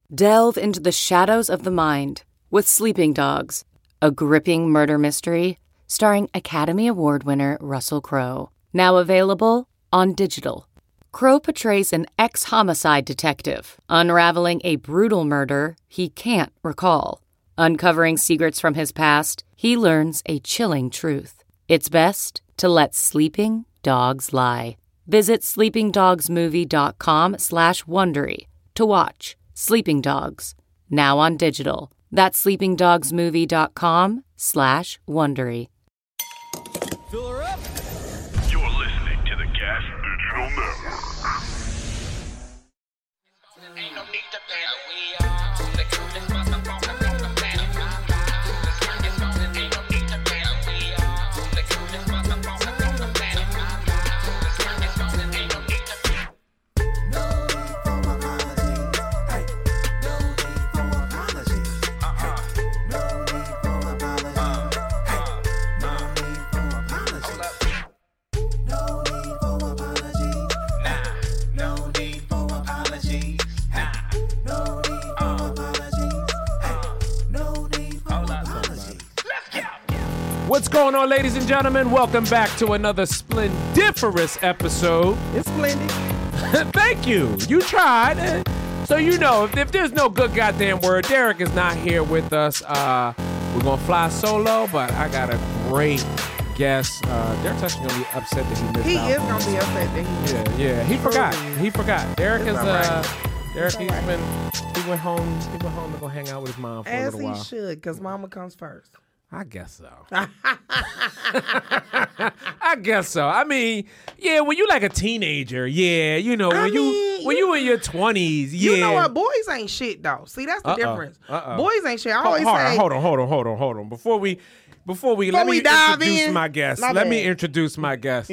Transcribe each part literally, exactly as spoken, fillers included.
Delve into the shadows of the mind with Sleeping Dogs, a gripping murder mystery starring Academy Award winner Russell Crowe. Now available on digital. Crowe portrays an ex-homicide detective unraveling a brutal murder he can't recall. Uncovering secrets from his past, he learns a chilling truth. It's best to let sleeping dogs lie. Visit sleepingdogsmovie.com slash Wondery to watch Sleeping Dogs, now on digital. That's sleepingdogsmovie.com slash Wondery. Fill her up. You're listening to the Gas Digital Network. Ain't no need to plan. We are the coolest bus up on the on the planet. The smartest bus, ain't no need to plan. We are the coolest bus up on the on the planet. The smartest bus, ain't no need to plan. No need for apology. Hey, no need for apology. Uh-uh. No need for apology. Hey, no need for apology. No need for apology. Nah, no need for apology. Nah, no need for apology. Hey, no need for apology. What's going on, ladies and gentlemen? Welcome back to another splendiferous episode. It's splendid. Thank you. You tried. So you know, if, if there's no good goddamn word, Derek is not here with us. Uh, we're going to fly solo, but I got a great guest. Uh, Derek's actually going to be upset that he missed He out. is gonna be upset that he. Yeah, yeah. He forgot. He forgot. Derek It's is, all uh, right. Derek, It's all he's right. been, he went home, he went home to go hang out with his mom for As a little he while. should, because mama comes first. I guess so. I guess so. I mean, yeah, when you like a teenager, yeah, you know, when I you mean, when you- you in your twenties, yeah. You know what? Boys ain't shit though. See, that's the Uh-uh. difference. Uh-uh. Boys ain't shit. I Ho- always hold, say. on, hold on, hold on, hold on, hold on. Before we before we Before let we me dive introduce in, my guest. my let me bad. introduce my guest.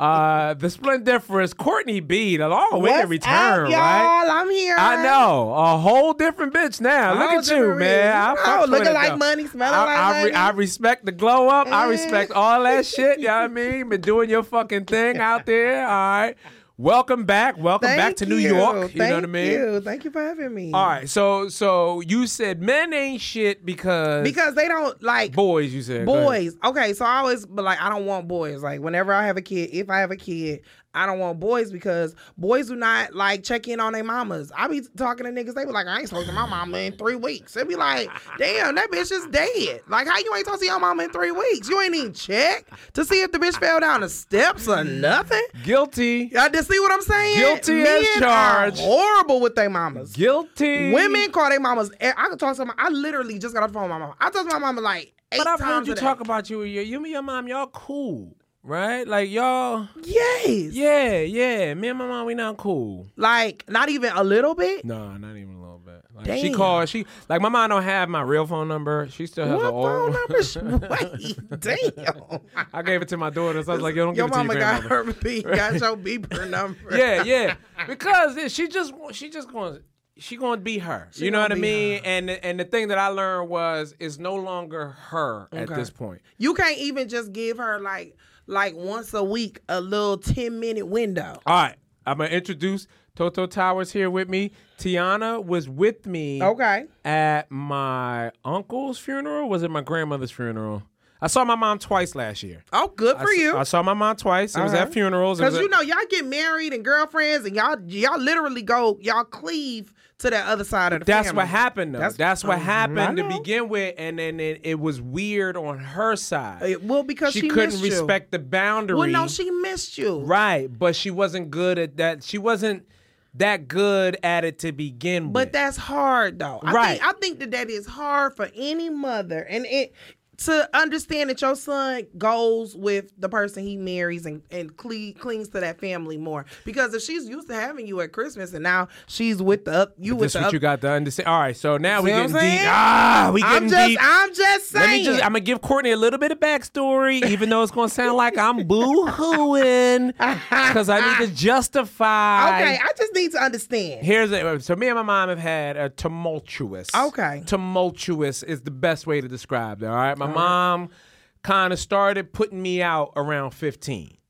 uh the splendiferous Courtney B, the long way to What's return, up, y'all? right? I'm here. I know. A whole different bitch now. A Look whole at you, different man. I bitch. fucks Oh, with looking it, like though. money, smelling I, like I, re- money. I respect the glow up. I Eh. respect all that shit. You know what I mean? Been doing your fucking thing out there. All right. Welcome back. Welcome Thank back to New you. York. You Thank know what I mean? you. Thank you for having me. All right. So so you said men ain't shit because Because they don't like boys, you said. Go ahead. boys. Okay, so I always but like I don't want boys. Like whenever I have a kid, if I have a kid, I don't want boys because boys do not like check in on their mamas. I be talking to niggas, they be like, I ain't spoken to my mama in three weeks. They be like, damn, that bitch is dead. Like how you ain't talk to your mama in three weeks? You ain't even check to see if the bitch fell down the steps or nothing. Guilty. Y'all just see what I'm saying? Guilty Men as charged. Are horrible with their mamas. Guilty. Women call their mamas. I can talk to my. I literally just got off the phone with my mama. I talked to my mama like eight But I've times heard you a day. talk about you and your you and your mom, y'all cool. Right? Like y'all Yes. Yeah, yeah. Me and my mom, we not cool. Like not even a little bit. No, not even a little bit. Like Damn. she called, she like my mom don't have my real phone number. She still has What the old phone number? sh- Wait, damn. I gave it to my daughter, so I was like, yo, don't Your give it to mama your got grandmother. her beep, got your beeper number. Yeah, yeah. Because it- she just she just going she going to be her. She you know gonna what I be mean? her. And and the thing that I learned was it's no longer her at Okay. this point. You can't even just give her like like once a week a little ten minute window. All right, I'm gonna introduce Toto Towers here with me. Tiana was with me Okay. at my uncle's funeral. Was it my grandmother's funeral? I saw my mom twice last year. Oh, good for I, you. I saw my mom twice. It was Uh-huh. at funerals. It was Cause you at- know y'all get married and girlfriends and y'all y'all literally go y'all cleave to that other side of the That's family. what happened, though. That's, That's- what um, happened I to know. begin with, and then it, it was weird on her side. Uh, well, because she, couldn't missed you. respect the boundary. Well, no, she missed you. right, but she wasn't good at that. She wasn't that good at it to begin with. But that's hard, though. I Right. Think, I think that that is hard for any mother, and it to understand that your son goes with the person he marries and and cle- clings to that family more. Because if she's used to having you at Christmas and now she's with the up, you But with this the what up, you got to understand. All right, so now we See what getting I'm deep. saying? Ah, we getting I'm just, deep. I'm just saying. Let me just, I'm going to give Courtney a little bit of backstory, even though it's going to sound like I'm boo-hooing, because I need to justify. Okay, I just need to understand. Here's it. So me and my mom have had a tumultuous. Okay. Tumultuous is the best way to describe it, all right? My mom kind of started putting me out around fifteen.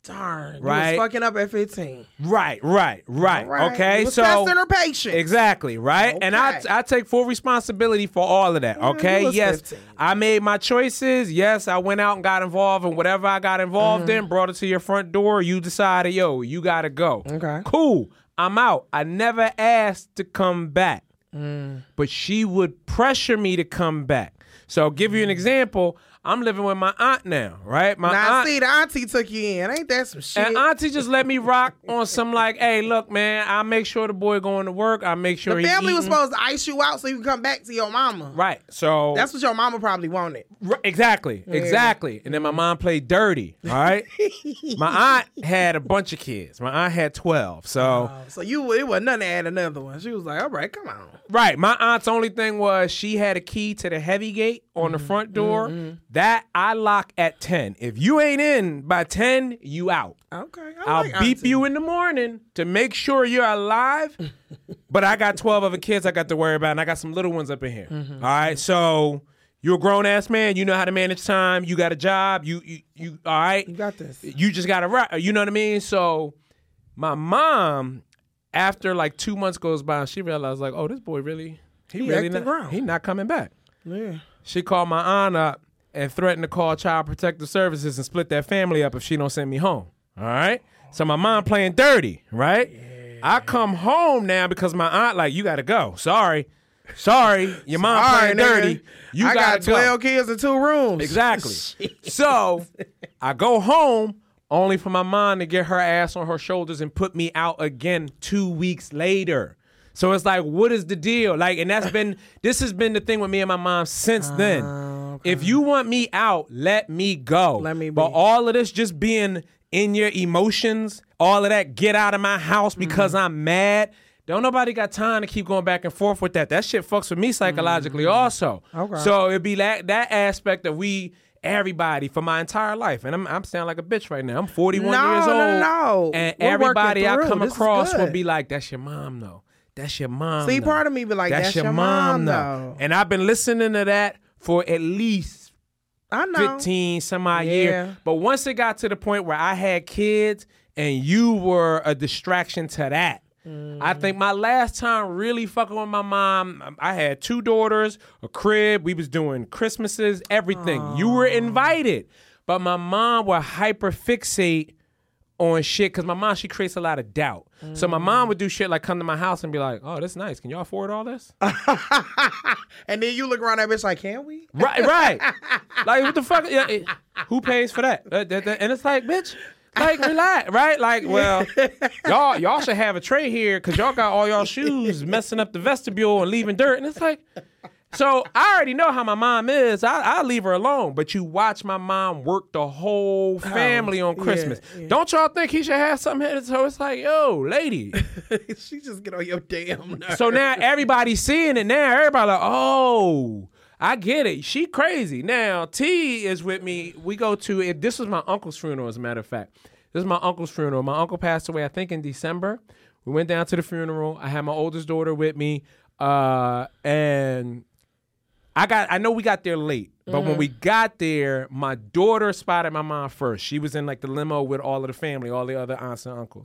Darn. Right. You was fucking up at fifteen. Right, right, right. Right. Okay, You was so testing her patience. exactly, right? And I Okay. I take full responsibility for all of that. Yeah, Okay, you was yes, fifteen. I made my choices. Yes, I went out and got involved in whatever I got involved Mm-hmm. in. Brought it to your front door. You decided, yo, you gotta go. Okay. Cool. I'm out. I never asked to come back, Mm. but she would pressure me to come back. So, I'll give you an example. I'm living with my aunt now, right? My Now, aunt, see, the auntie took you in. Ain't that some shit? and auntie just let me rock on some like, hey, look, man, I make sure the boy going to work. I make sure the he family was eating. supposed to ice you out so you can come back to your mama. Right. So That's what your mama probably wanted. R- exactly, exactly. And then my mom played dirty. All right. My aunt had a bunch of kids. My aunt had twelve. So So you, it wasn't nothing to add another one. She was like, all right, come on. right. My aunt's only thing was she had a key to the heavy gate on the front door. That I lock at ten. If you ain't in by ten, you out. Okay. I I'll like beep auntie. you in the morning to make sure you're alive. But I got twelve other kids I got to worry about, and I got some little ones up in here. All right, so you're a grown ass man. You know how to manage time. You got a job. You you, you all right? You got this. You just got to right. You know what I mean? So my mom, after like two months goes by, she realized like, oh, this boy really, he, He really acting not, grown. he not coming back. Yeah. She called my aunt up and threatened to call Child Protective Services and split that family up if she don't send me home. All right? So my mom playing dirty, right? I come home now because my aunt like, you got to go. Sorry. Sorry. Your mom All playing right, nigga. dirty. You I got got twelve kids in two rooms. Exactly. So I go home only for my mom to get her ass on her shoulders and put me out again two weeks later. So it's like, what is the deal? Like, and that's been, this has been the thing with me and my mom since then. If you want me out, let me go. Let me But be. all of this just being in your emotions, all of that, get out of my house because I'm mad. Don't nobody got time to keep going back and forth with that. That shit fucks with me psychologically also. Okay. So it'd be that that aspect of we, everybody, for my entire life. And I'm I'm sounding like a bitch right now. I'm forty-one No, years old. no, no. And We're everybody working I through. come This is across will good. be like, that's your mom though. That's your mom. See, though. part of me be like, that's, your mom, though. And I've been listening to that for at least I know. fifteen some odd Yeah. years. But once it got to the point where I had kids and you were a distraction to that, I think my last time really fucking with my mom, I had two daughters, a crib, we was doing Christmases, everything. You were invited. But my mom would hyper fixate on shit because my mom, she creates a lot of doubt. So my mom would do shit like come to my house and be like, oh, this is nice. Can y'all afford all this? And then you look around that bitch like, can we? Right, right. Like, what the fuck? Yeah, it- who pays for that? Uh, that- that- And it's like, bitch, like, relax, right? Like, well, y'all y'all should have a tray here because y'all got all y'all shoes messing up the vestibule and leaving dirt. And it's like, so I already know how my mom is. I, I'll leave her alone. But you watch my mom work the whole family on yeah, Christmas. yeah. Don't y'all think he should have something here? So it's like, yo, lady. She just get on your damn nerves. So now everybody's seeing it now. Everybody like, oh, I get it. She crazy. Now, T is with me. We go to, it. This was my uncle's funeral, as a matter of fact. This is my uncle's funeral. My uncle passed away, I think, in December. We went down to the funeral. I had my oldest daughter with me. Uh, and I got, I know we got there late. But when we got there, my daughter spotted my mom first. She was in like the limo with all of the family, all the other aunts and uncles.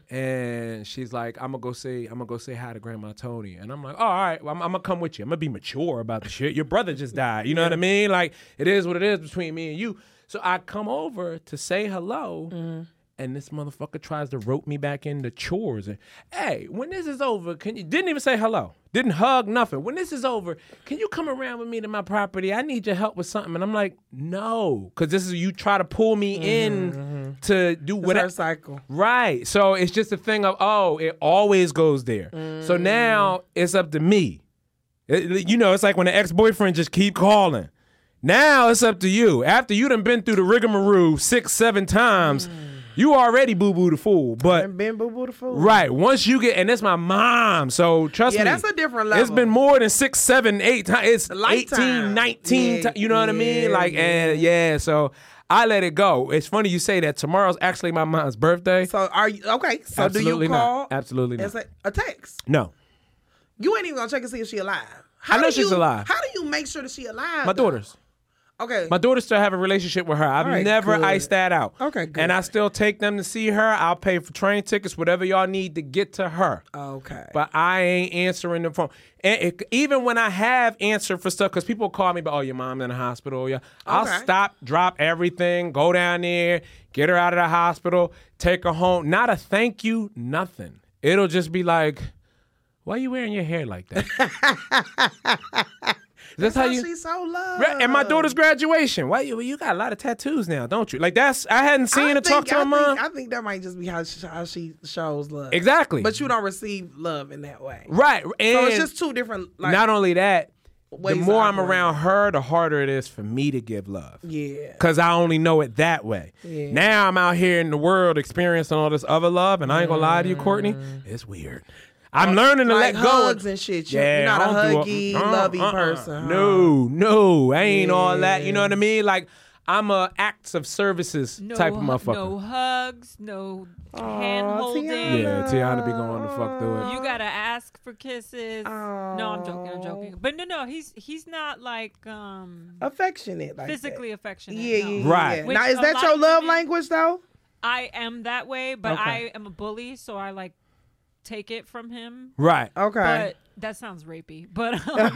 And she's like, I'm gonna go say, I'm gonna go say hi to Grandma Tony. And I'm like, oh, all right, well, I'm, I'm gonna come with you. I'm gonna be mature about the shit. Your brother just died. You know what I mean? Like, it is what it is between me and you. So I come over to say hello. And this motherfucker tries to rope me back into chores. And, hey, when this is over, can you, didn't even say hello. Didn't hug, nothing. When this is over, can you come around with me to my property? I need your help with something. And I'm like, no. Because this is, you try to pull me in to do It's whatever. her cycle. Right. So it's just a thing of, oh, it always goes there. So now it's up to me. It- you know, it's like when the ex-boyfriend just keep calling. Now it's up to you. After you done been through the rigmarole six, seven times, you already boo-boo the fool. But And been boo boo the fool. right, once you get, and that's my mom, so trust Yeah, me. that's a different It's level. been more than six, seven, eight times. It's lifetime. eighteen, nineteen, Yeah, ti- you know what I mean? yeah, Like, and yeah, so I let it go. It's funny you say that. Tomorrow's actually my mom's birthday. So are you okay? So Absolutely do you call? not. Absolutely not. It's a, a text. No. You ain't even gonna check and see if she alive. How I know do she's you- alive. How do you make sure that she alive? My though? daughters. Okay. My daughter still have a relationship with her. I've All right, never good. iced that out. Okay, good. And I still take them to see her. I'll pay for train tickets, whatever y'all need to get to her. Okay. But I ain't answering the phone. And it, even when I have answered for stuff, because people call me, but oh, your mom's in the hospital. Yeah, I'll Okay. stop, drop everything, go down there, get her out of the hospital, take her home. Not a thank you, nothing. It'll just be like, why are you wearing your hair like that? That's how you. She's so loved. Right, and my daughter's graduation. Why you? You got a lot of tattoos now, don't you? Like that's. I hadn't seen I her talk think- to her I mom. Think, I think that might just be how she, how she shows love. Exactly. But you don't receive love in that way. Right, and So it's just two different. Like, not only that, the ways of more I'm operating. around her, the harder it is for me to give love. Yeah. Because I only know it that way. Yeah. Now I'm out here in the world experiencing all this other love, and I ain't gonna lie to you, Courtney, it's weird. I'm learning to Like let go. hugs and shit. You- Yeah, You're not a I don't do huggy, uh, lovey uh-uh. person. Huh? No, no, I ain't all that. You know Yeah. what I mean? Like I'm a acts of services No, type of hu- motherfucker. No hugs, no hand holding. Tiana. Yeah, Tiana be going to fuck through it. You gotta ask for kisses. No, I'm joking. I'm joking. But no, no, he's he's not like um Affectionate. Like physically that. affectionate. Yeah, no. yeah, yeah. Right. yeah. Which Now, is a that lot your of love women- language, though? I am that way, but Okay. I am a bully, so I like take it from him. Right. Okay. But that sounds rapey. But um,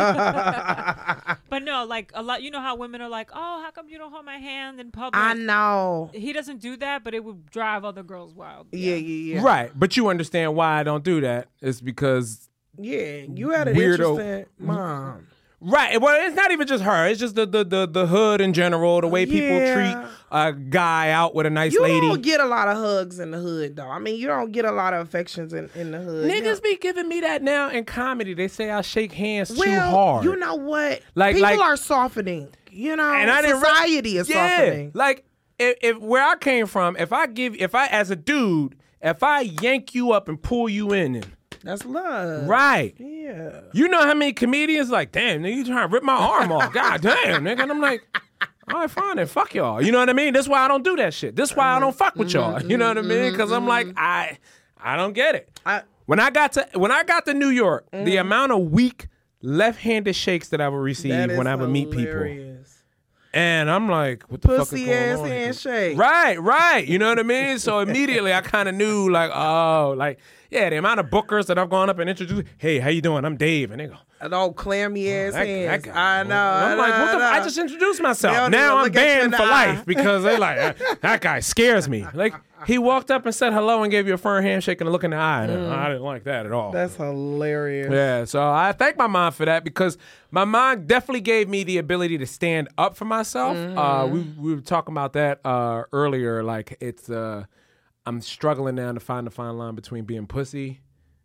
but no, like a lot. You know how women are like, oh, how come you don't hold my hand in public? I know. He doesn't do that, but it would drive other girls wild. Yeah, yeah, yeah. Right. But you understand why I don't do that. It's because Yeah, you had an Weirdo. interesting mom. Right. Well, it's not even just her. It's just the the the, the hood in general, the way people Yeah. treat a guy out with a nice You lady. don't get a lot of hugs in the hood, though. I mean, you don't get a lot of affections in, in the hood. You Niggas know- be giving me that now in comedy. They say I shake hands too well, hard. you know what? Like- People like- are softening. You know, and I didn't re- society is yeah. softening. Like if, if where I came from, if I give, if I as a dude, if I yank you up and pull you in, and, That's love. right. Yeah. You know how many comedians like, damn, nigga, you trying to rip my arm off? God damn, nigga. And I'm like, all right, fine, then fuck y'all. You know what I mean? That's why I don't do that shit. That's why I don't fuck with y'all. You know what I mean? Because I'm like, I, I don't get it. I, When I got to when I got to New York, the amount of weak left-handed shakes that I would receive that is when I would meet people, hilarious. and I'm like, what the fuck is Pussy going ass on here? handshake. Right, right. You know what I mean? So immediately I kind of knew, like, oh, like, yeah, the amount of bookers that I've gone up and introduced, hey, how you doing? I'm Dave. And they go, An old clammy ass that, hands. that guy. I know. And I'm I like, know, what the I f- I know. just introduced They myself. don't Now even I'm look at you in banned the for eye. life because they like, "Uh, that guy scares me. Like, he walked up and said hello and gave you a firm handshake and a look in the eye. And I didn't like that at all. That's hilarious. Yeah, so I thank my mom for that because my mom definitely gave me the ability to stand up for myself. Uh, we we were talking about that uh, earlier. Like it's, uh, I'm struggling now to find the fine line between being pussy.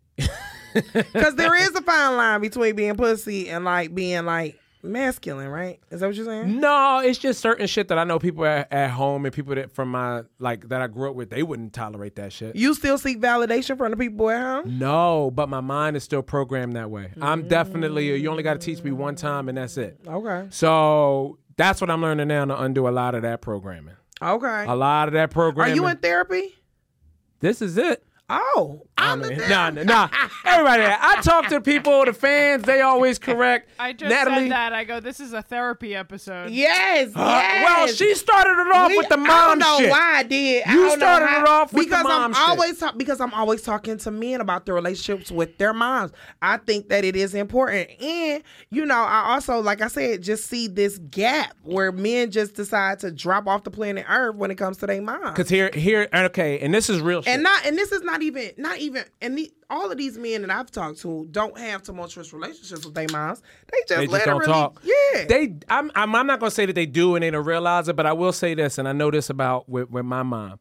Because there is a fine line between being pussy and like being like masculine, right? Is that what you're saying? No, it's just certain shit that I know people at, at home and people that from my like that I grew up with, they wouldn't tolerate that shit. You still seek validation from the people at home? No, but my mind is still programmed that way. I'm definitely, you only got to teach me one time and that's it. Okay. So that's what I'm learning now to undo a lot of that programming. Okay. A lot of that Are programming. you in therapy? This is it. Oh, I'm I in mean, therapy. nah, nah, nah. Everybody, I talk to people, the fans, they always correct. I just Natalie, said that. I go, this is a therapy episode. Yes, uh, yes. well, she started it off We- with the mom I don't know shit. why I did. I You don't know started how- it off with the because mom I'm shit. always talk, because I'm always talking to men about their relationships with their moms. I think that it is important, and you know, I also, like I said, just see this gap where men just decide to drop off the planet Earth when it comes to their moms. Cause here, here, okay, and this is real shit. And not, and this is not even, not even, and the, all of these men that I've talked to don't have tumultuous relationships with their moms. They just They let just it don't really, talk. yeah. They, I'm, I'm, I'm not gonna say that they do and they don't realize it, but I will say this, and I know this about with, with my mom.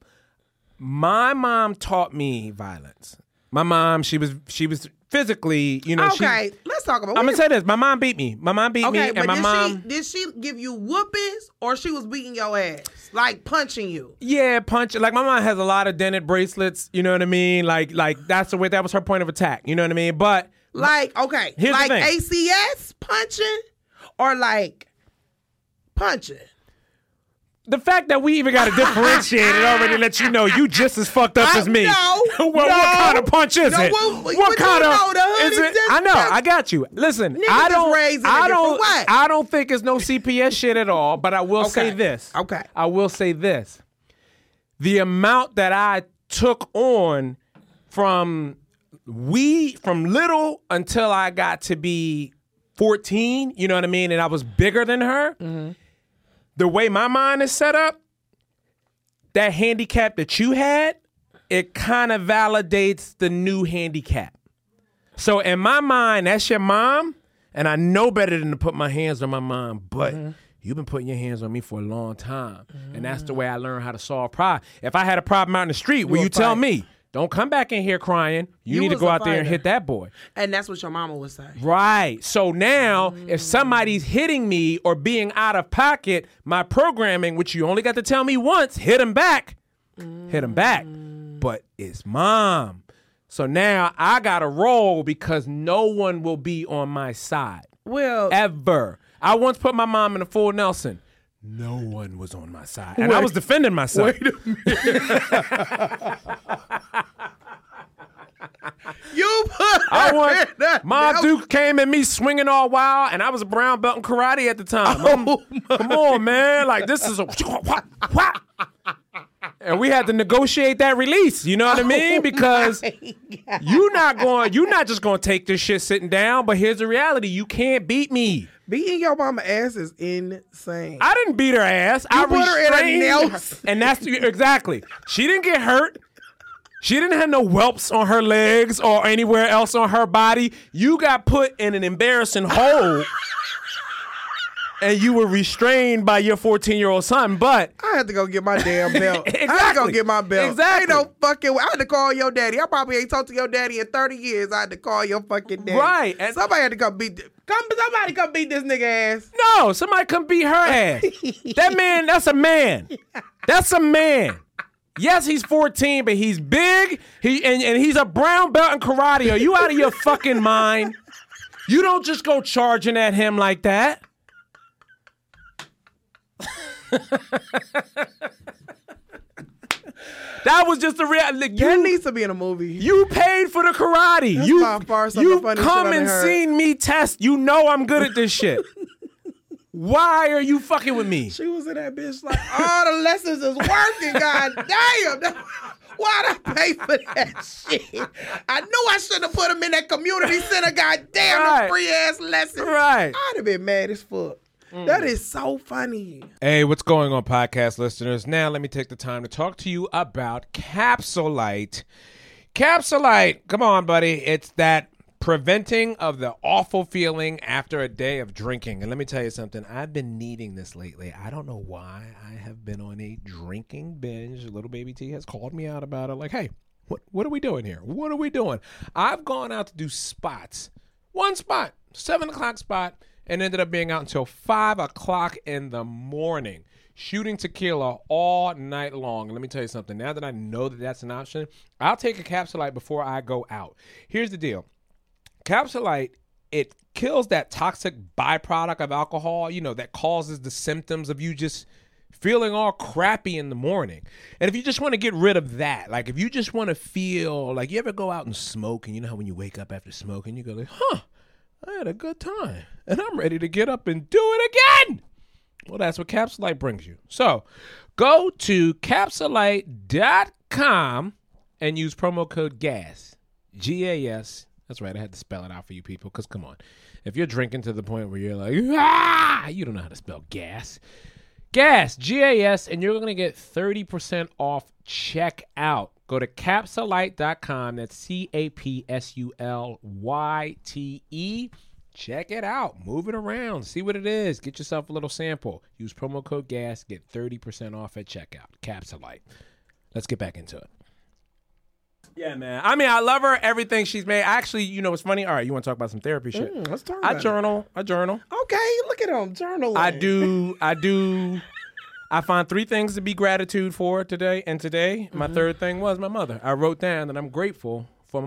My mom taught me violence. My mom, she was, she was physically, you know. okay, She, let's talk about. I'm we- gonna say this. My mom beat me. My mom beat me, Okay, and but my did mom. she did she give you whoopings or she was beating your ass, like punching you? Yeah, punch. Like my mom has a lot of dented bracelets. You know what I mean? Like, like that's the way. That was her point of attack. You know what I mean? But Like okay, Here's the like thing. A C S punching or like punching? The fact that we even got to differentiate it already lets you know you just as fucked up I- as me. no, what, no. what kind of punch is No, it? what- what what kind you of know, the hood is is it? just- I know. I got you. Listen, Niggas I is don't. raised in a I different don't. way. I don't think it's no C P S shit at all. But I will say Okay. this. Okay. I will say this. The amount that I took on from we from little until I got to be fourteen. You know what I mean? And I was bigger than her. Mm-hmm. The way my mind is set up, that handicap that you had, it kind of validates the new handicap. So in my mind, that's your mom, and I know better than to put my hands on my mom, but Mm-hmm. you've been putting your hands on me for a long time, and that's the way I learned how to solve problems. If I had a problem out in the street, will a you tell fight. me, don't come back in here crying, you, You need to was go a out there and fighter. hit that boy. And that's what your mama would say. Right. So now, if somebody's hitting me or being out of pocket, my programming, which you only got to tell me once, hit them back. Hit them back. But it's mom. So now I got to roll because no one will be on my side. Well, Ever. I once put my mom in a full Nelson. No one was on my side. And I Wait. was defending myself. wait a minute. You put I her want in that my Nelson. Duke came at me swinging all wild, and I was a brown belt in karate at the time. Oh, Come on, man! Like this is a and we had to negotiate that release. You know what I mean? Because you not going, you not just going to take this shit sitting down. But here's the reality: you can't beat me. Beating your mama ass is insane. I didn't beat her ass. I put her in a restrained Nelson. her. And that's exactly. She didn't get hurt. She didn't have no whelps on her legs or anywhere else on her body. You got put in an embarrassing hole. And you were restrained by your fourteen-year-old son, but I had to go get my damn belt. I had to go Exactly. get my belt. Exactly. Ain't no fucking way. I had to call your daddy. I probably ain't talked to your daddy in thirty years. I had to call your fucking daddy. Right. And- somebody had to come beat. Come, somebody come beat this nigga ass. no, somebody come beat her ass. That man, that's a man. That's a man. Yes, he's fourteen, but he's big. He and, and he's a brown belt in karate. Are you out of your fucking mind? You don't just go charging at him like that. That was just a real. Like, That you, needs to be in a movie. you paid for the karate. That's you by far some of you the funniest come shit I and done heard. seen me test. You know I'm good at this shit. Why are you fucking with me? She was in that bitch like, all the lessons is working, god damn. Why'd I pay for that shit? I knew I shouldn't have put him in that community center, god damn, Right. them free ass lessons. Right. I'd have been mad as fuck. That is so funny. Hey, what's going on, podcast listeners? Now, let me take the time to talk to you about Capsulite. Capsulite, come on, buddy. It's that preventing of the awful feeling after a day of drinking. And let me tell you something. I've been needing this lately. I don't know why. I have been on a drinking binge. Little Baby T has called me out about it. Like, hey, what, what are we doing here? What are we doing? I've gone out to do spots. One spot, seven o'clock spot. And ended up being out until five o'clock in the morning, shooting tequila all night long. And let me tell you something. Now that I know that that's an option, I'll take a Capsulite before I go out. Here's the deal. Capsulite, it kills that toxic byproduct of alcohol, you know, that causes the symptoms of you just feeling all crappy in the morning. And if you just want to get rid of that, like if you just want to feel like you ever go out and smoke, and you know how when you wake up after smoking, you go like, huh, I had a good time, and I'm ready to get up and do it again. Well, that's what Capsulite brings you. So go to capsulite dot com and use promo code GAS, G A S. That's right, I had to spell it out for you people, because come on. If you're drinking to the point where you're like, ah, you don't know how to spell gas. GAS, G A S, and you're going to get thirty percent off checkout. Go to capsulite dot com. That's C A P S U L Y T E. Check it out. Move it around. See what it is. Get yourself a little sample. Use promo code GAS. Get thirty percent off at checkout. Capsulite. Let's get back into it. Yeah, man. I mean, I love her. Everything she's made. Actually, you know what's funny? All right, you want to talk about some therapy shit? Mm, let's talk I about it. journal. I journal. Okay, look at him journaling. I do. I do. I find three things to be gratitude for today. And today, my third thing was my mother. I wrote down that I'm grateful for my mother.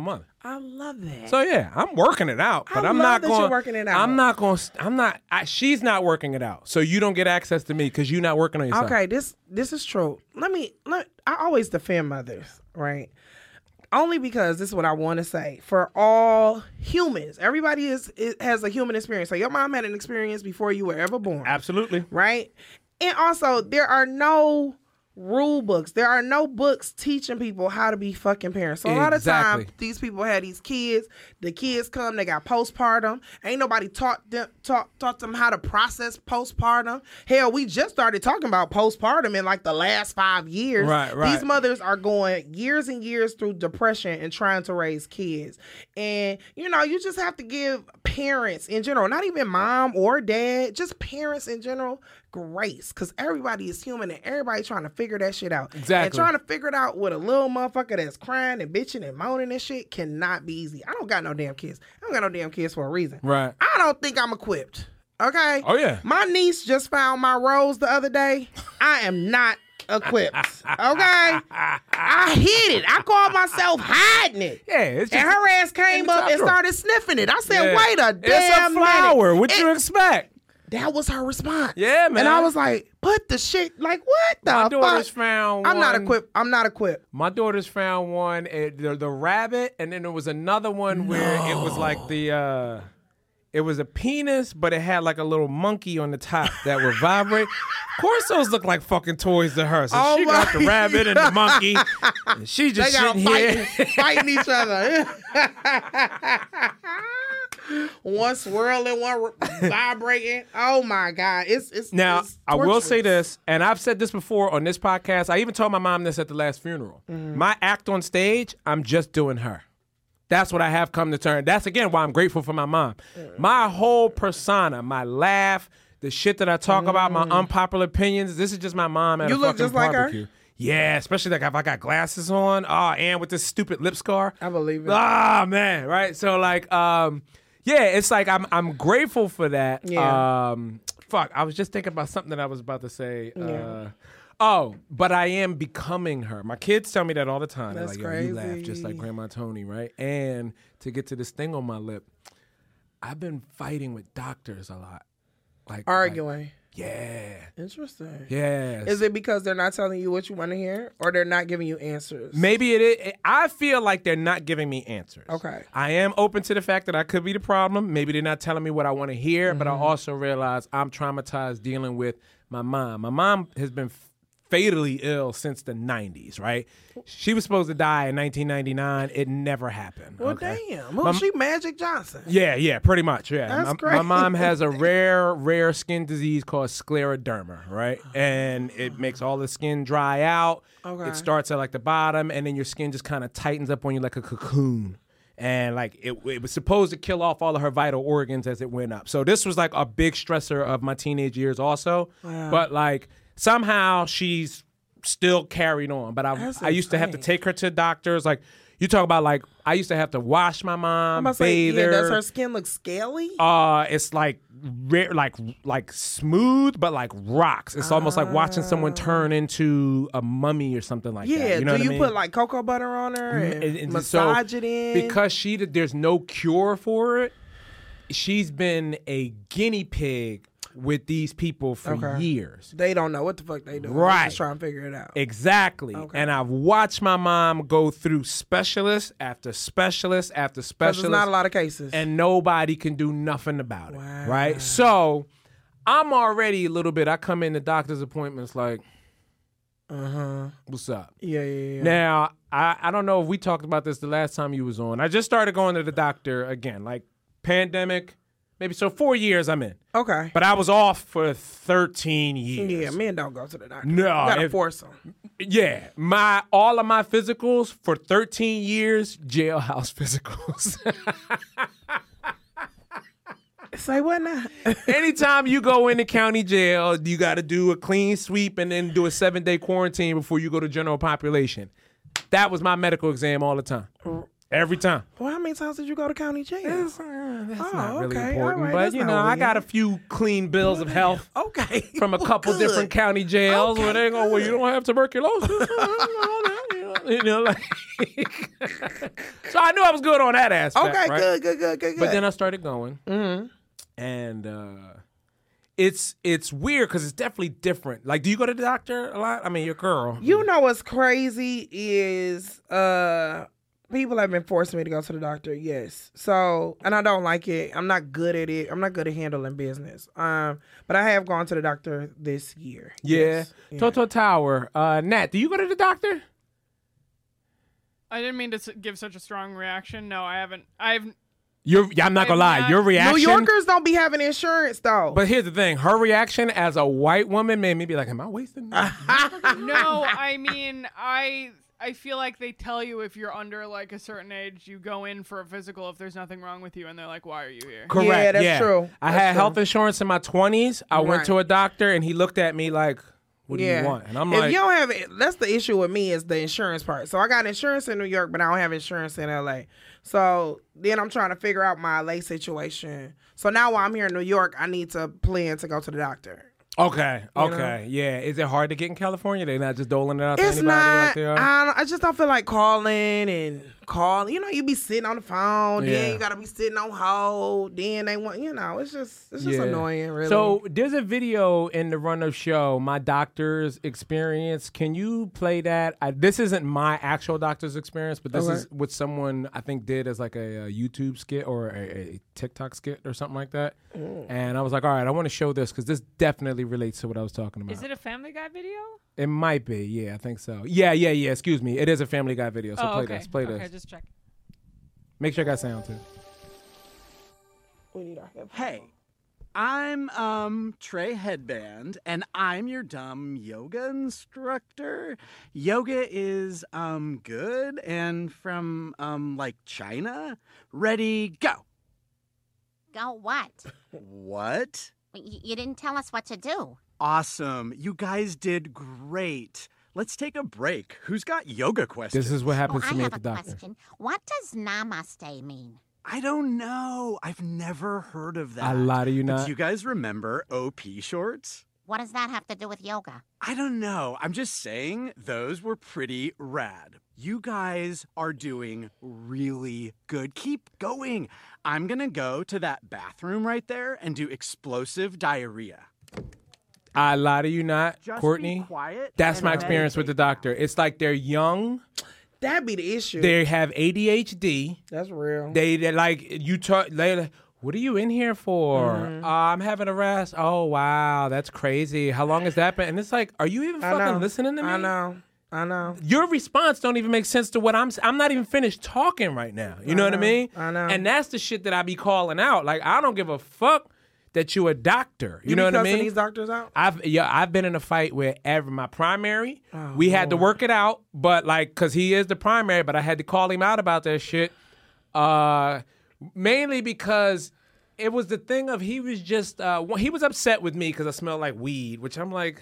I love that. So yeah, I'm working it out, but I I'm love not that going. you're working it out. I'm not going. I'm not. I, she's not working it out, so you don't get access to me because you're not working on yourself. Okay, this this is true. Let me. Let, I always defend mothers, right? Only because this is what I want to say for all humans. Everybody is, is has a human experience. So your mom had an experience before you were ever born, Absolutely. right? And also, there are no rule books. There are no books teaching people how to be fucking parents. So a lot of Exactly. times, these people had these kids. The kids come, they got postpartum. Ain't nobody taught them taught taught them how to process postpartum. Hell, we just started talking about postpartum in like the last five years. Right, right. These mothers are going years and years through depression and trying to raise kids. And you know, you just have to give parents in general, not even mom or dad, just parents in general, grace, because everybody is human and everybody trying to figure that shit out. Exactly. And trying to figure it out with a little motherfucker that's crying and bitching and moaning and shit cannot be easy. I don't got no damn kids. I don't got no damn kids for a reason. Right. I don't think I'm equipped. Okay? Oh, yeah. My niece just found my rose the other day. I am not equipped. Okay? I hid it. I called myself hiding it. Yeah, it's just And her ass came up and natural. started sniffing it. I said, Yeah. wait a It's damn a flower. minute. What It- you expect? That was her response. Yeah, man. And I was like, put the shit, like, what the My daughter's fuck? found I'm not one- equipped. I'm not equipped. My daughter's found one, uh, the, the rabbit, and then there was another one where it was like the, uh, it was a penis, but it had like a little monkey on the top that would vibrate. Of course, those look like fucking toys to her. So Oh she got my the rabbit and the monkey, and she They just got sitting fighting, here. fighting each other. One swirling, one vibrating. Oh my God. It's it's Now, it's I will say torturous. this, and I've said this before on this podcast. I even told my mom this at the last funeral. Mm-hmm. My act on stage, I'm just doing her. That's what I have come to terms. That's, again, why I'm grateful for my mom. My whole persona, my laugh, the shit that I talk about, my unpopular opinions, this is just my mom at Mm. You a look fucking just like her? barbecue. Yeah, especially like if I got glasses on. Oh, and with this stupid lip scar. I believe it. Ah, man, right? So, like, um, yeah, it's like I'm I'm grateful for that. Yeah. Um, fuck, I was just thinking about something that I was about to say. Uh, Yeah. oh, but I am becoming her. My kids tell me that all the time. They're That's like, yo, you laugh just crazy. like Grandma Tony, right? And to get to this thing on my lip, I've been fighting with doctors a lot. Like like, Arguing. yeah. Interesting. Yes. Is it because they're not telling you what you want to hear, or they're not giving you answers? Maybe it is. I feel like they're not giving me answers. Okay. I am open to the fact that I could be the problem. Maybe they're not telling me what I want to hear, but I also realize I'm traumatized dealing with my mom. My mom has been f- fatally ill since the nineties, right? She was supposed to die in nineteen ninety-nine. It never happened. Well, okay? damn. Well, My- she Magic Johnson. Yeah, yeah, pretty much. Yeah, That's my, my crazy. mom has a rare, rare skin disease called scleroderma, right? And it makes all the skin dry out. Okay. It starts at like the bottom, and then your skin just kind of tightens up on you like a cocoon. And like it, it was supposed to kill off all of her vital organs as it went up. So this was like a big stressor of my teenage years, also. But like somehow she's still carried on. But I, That's I used to have to insane. take her to doctors, like. You talk about like I used to have to wash my I'm mom, about to say, bathe yeah, her. does her skin look scaly? Uh, it's like rare, like like smooth, but like rocks. It's almost like watching someone turn into a mummy or something like yeah. that. You know Do what you I mean? put like cocoa butter on her and, And- and so, massage it in? because she there's no cure for it. She's been a guinea pig with these people for Okay. years. they don't know what the fuck they do. Right. They're just trying to figure it out. Exactly. Okay. And I've watched my mom go through specialist after specialist after Because specialist. there's not a lot of cases. and nobody can do nothing about it. Wow. Right? So I'm already a little bit, I come into doctor's appointments like, uh-huh. what's up? Yeah, yeah, yeah. Now, I, I don't know if we talked about this the last time you was on. I just started going to the doctor again, like pandemic, maybe so four years I'm in. Okay. But I was off for thirteen years. Yeah, men don't go to the doctor. No, You gotta if- force them. Yeah, my all of my physicals for thirteen years, jailhouse physicals. Say what now? Anytime you go into county jail, you got to do a clean sweep and then do a seven day quarantine before you go to general population. That was my medical exam all the time, every time. Well, how many times did you go to county jail? That's, uh, that's Oh, not really okay, important, all right, but that's you not know, I weird. got a few clean bills of health Okay. from a couple Good. different county jails Okay, where they go, well, you good. don't have tuberculosis. You know, You know, like. So I knew I was good on that aspect. Okay, right? good, good, good, good, good. But then I started going, Mhm. and uh, it's it's weird because it's definitely different. Like, do you go to the doctor a lot? I mean, you're a girl. You know what's crazy is uh people have been forcing me to go to the doctor, yes. So, and I don't like it. I'm not good at it. I'm not good at handling business. Um, but I have gone to the doctor this year. Yeah. Yes. Yeah. Toto Tower. Uh, Nat, do you go to the doctor? I didn't mean to s- give such a strong reaction. No, I haven't. I've. You're, yeah, I'm not gonna I'm lie. not- Your reaction. New Yorkers don't be having insurance though. But here's the thing. Her reaction as a white woman made me be like, am I wasting No, I mean, I. I feel like they tell you if you're under like a certain age, you go in for a physical if there's nothing wrong with you, and they're like, "Why are you here?" Correct. Yeah, that's true. I That's had true. health insurance in my twenties. I went Right. to a doctor and he looked at me like, what do yeah. you want? And I'm if like, you don't have it, that's the issue with me is the insurance part. So I got insurance in New York, but I don't have insurance in L A. So then I'm trying to figure out my L A situation. So now while I'm here in New York, I need to plan to go to the doctor. okay, You okay, yeah. Is it hard to get in California? They're not just doling it out to It's anybody not. like they are? I, don't- I just don't feel like calling and calling. You know, you be sitting on the phone, Yeah. then you gotta be sitting on hold. Then they want, you know, it's just, it's just Yeah. annoying, really. So there's a video in the run of show, my doctor's experience. Can you play that? I, this isn't my actual doctor's experience, but this Okay. is what someone I think did as like a, a YouTube skit or a, a TikTok skit or something like that. Mm. And I was like, all right, I want to show this because this definitely relates to what I was talking about. Is it a Family Guy video? It might be, yeah, I think so. Yeah, yeah, yeah. Excuse me, it is a Family Guy video. So oh, play okay. this, play okay, this. just check. Make sure I got sound too. we need our headphones. Hey, I'm um Trey Headband, and I'm your dumb yoga instructor. Yoga is um good and from um like China. Ready, go. Go what? What? Y- You didn't tell us what to do. Awesome. You guys did great. Let's take a break. Who's got yoga questions? This is what Oh, happens I to me have at a the doctor. question. What does namaste mean? I don't know. I've never heard of that. I lie to you But not. do you guys remember O P shorts? What does that have to do with yoga? I don't know. I'm just saying those were pretty rad. You guys are doing really good. Keep going. I'm going to go to that bathroom right there and do explosive diarrhea. I lie to you not, Just Courtney. be quiet. That's and my experience with the meditate. doctor. It's like they're young. That'd be the issue. They have A D H D. That's real. They they like you talk. They like, what are you in here for? Mm-hmm. Uh, I'm having a rest. Oh wow, that's crazy. How long has that been? And it's like, are you even I fucking know. listening to me? I know. I know. Your response don't even make sense to what I'm. s- I'm not even finished talking right now. You know, what I know. mean? I know. And that's the shit that I be calling out. Like I don't give a fuck that you a doctor. You, You, know be what I cussing mean? these doctors out? I've yeah, I've been in a fight where every my primary, Oh, we had to work it out, but like, cause he is the primary, but I had to call him out about that shit. Uh, mainly because it was the thing of he was just uh, he was upset with me because I smelled like weed, which I'm like,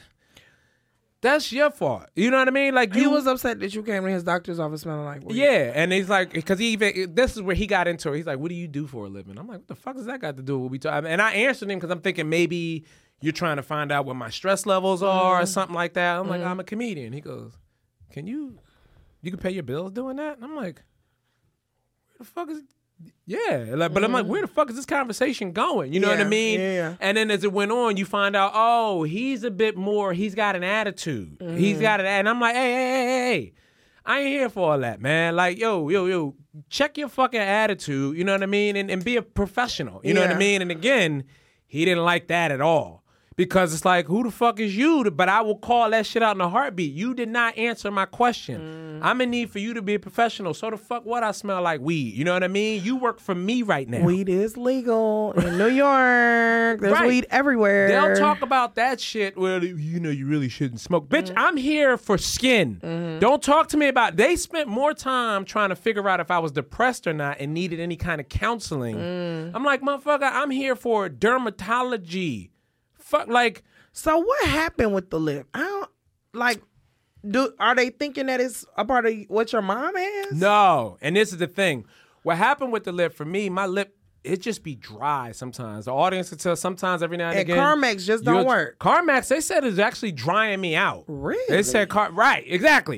that's your fault. You know what I mean? Like He you was upset that you came to his doctor's office smelling like weed. yeah, and he's like, because he even this is where he got into it. He's like, "What do you do for a living?" I'm like, "What the fuck does that got to do with what we talk?" And I answered him because I'm thinking maybe you're trying to find out what my stress levels are or something like that. I'm like, "I'm a comedian." He goes, "Can you, you can pay your bills doing that?" And I'm like, "Where the fuck is?" Yeah, like, but I'm like, where the fuck is this conversation going? You know what I Yeah, mean? yeah, yeah. And then as it went on, you find out, oh, he's a bit more. He's got an attitude. He's got an, and I'm like, hey, hey, hey, hey, hey. I ain't here for all that, man. Like, yo, yo, yo, check your fucking attitude. You know what I mean? And and be a professional. You know what I Yeah. mean? And again, he didn't like that at all. Because it's like, who the fuck is you? But I will call that shit out in a heartbeat. You did not answer my question. I'm in need for you to be a professional. So the fuck what I smell like weed. You know what I mean? You work for me right now. Weed is legal in New York. There's Right. weed everywhere. They'll talk about that shit. Well, you know, you really shouldn't smoke. Bitch, I'm here for skin. Don't talk to me about. They spent more time trying to figure out if I was depressed or not and needed any kind of counseling. I'm like, motherfucker, I'm here for dermatology. Fuck, like, So what happened with the lip? I don't like. Do are they thinking that it's a part of what your mom has? no. And this is the thing. What happened with the lip for me? My lip. It just be dry sometimes. The audience can tell sometimes every now and, And again. Carmex just don't you'll- work. Carmex, they said, is actually drying me out. Really? They said, Car- right, exactly.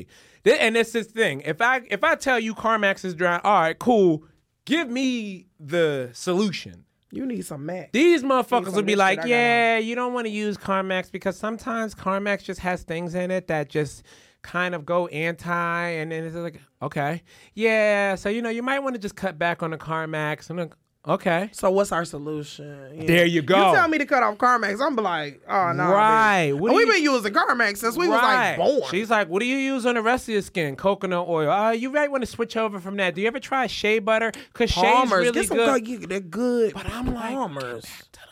Th- And it's this thing. If I if I tell you CarMax is dry, all right, cool. Give me the solution. You need some Mac. These Need motherfuckers some would be of this like, shit I got yeah, you don't want to use CarMax because sometimes CarMax just has things in it that just kind of go anti, and then it's like, okay, yeah, so you know, you might want to just cut back on the CarMax. And like, okay, So what's our solution? Yeah. there you go. You tell me to cut off CarMax, I'm be like, oh no. Right. What do We've you- been using CarMax since we Right. was like born. She's like, what do you use on the rest of your skin? Coconut oil. Uh, you might want to switch over from that. Do you ever try shea butter? Because shea's Palmer's, really get some good. good. They're good. But I'm like, Palmer's.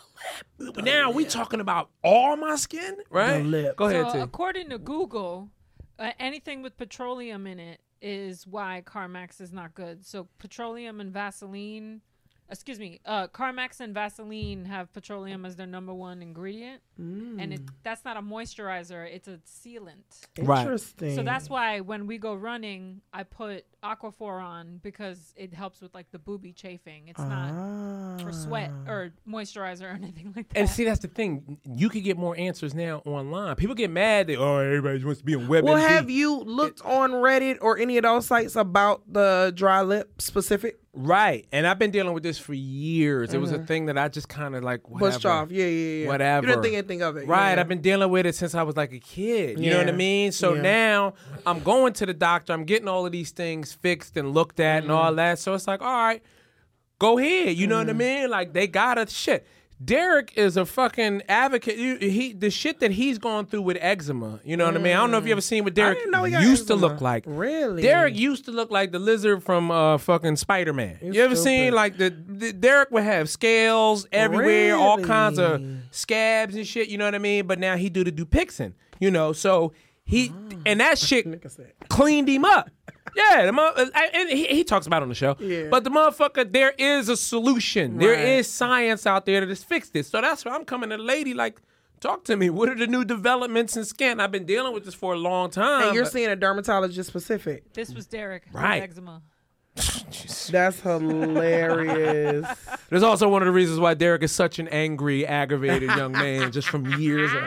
But now we talking about all my skin, right? The lip. Go ahead, So, T. according to Google, uh, anything with petroleum in it is why CarMax is not good. So petroleum and Vaseline, excuse me, uh, CarMax and Vaseline have petroleum as their number one ingredient, and it, that's not a moisturizer; it's a sealant. Right. Interesting. So that's why when we go running, I put Aquaphor on because it helps with like the booby chafing. It's not for sweat or moisturizer or anything like that. And see, that's the thing. You could get more answers now online. People get mad that, oh, everybody wants to be on WebMD. Well, have you looked on Reddit or any of those sites about the dry lip specific? Right. And I've been dealing with this for years. It was a thing that I just kind of like, whatever. Pushed off. Yeah, yeah, yeah. Whatever. You didn't think anything of it. Right. Yeah. I've been dealing with it since I was like a kid. You know what I Yeah. mean? So Yeah. now I'm going to the doctor. I'm getting all of these things fixed and looked at and all that. So it's like, all right, go ahead. You know what I mean? Like they got to shit. Derek is a fucking advocate. You- He the shit that he's going through with eczema. You know what I mean? I don't know if you ever seen what Derek didn't know he got used to eczema. look like. Really? Derek used to look like the lizard from uh fucking Spider Man. You You ever stupid. seen like the, the Derek would have scales everywhere, all kinds of Really? scabs and shit. You know what I mean? But now he do the Dupixent. You know, so he Ah. and that shit Nigga said. cleaned him up. Yeah, the mo- and he, he talks about it on the show. Yeah. But the motherfucker, there is a solution. There Right. is science out there that has fixed this. So that's why I'm coming to the lady like, talk to me. What are the new developments in skin? I've been dealing with this for a long time. And you're but- seeing a dermatologist specific. This was Derek with Right. eczema. That's hilarious. There's also one of the reasons why Derek is such an angry, aggravated young man just from years of.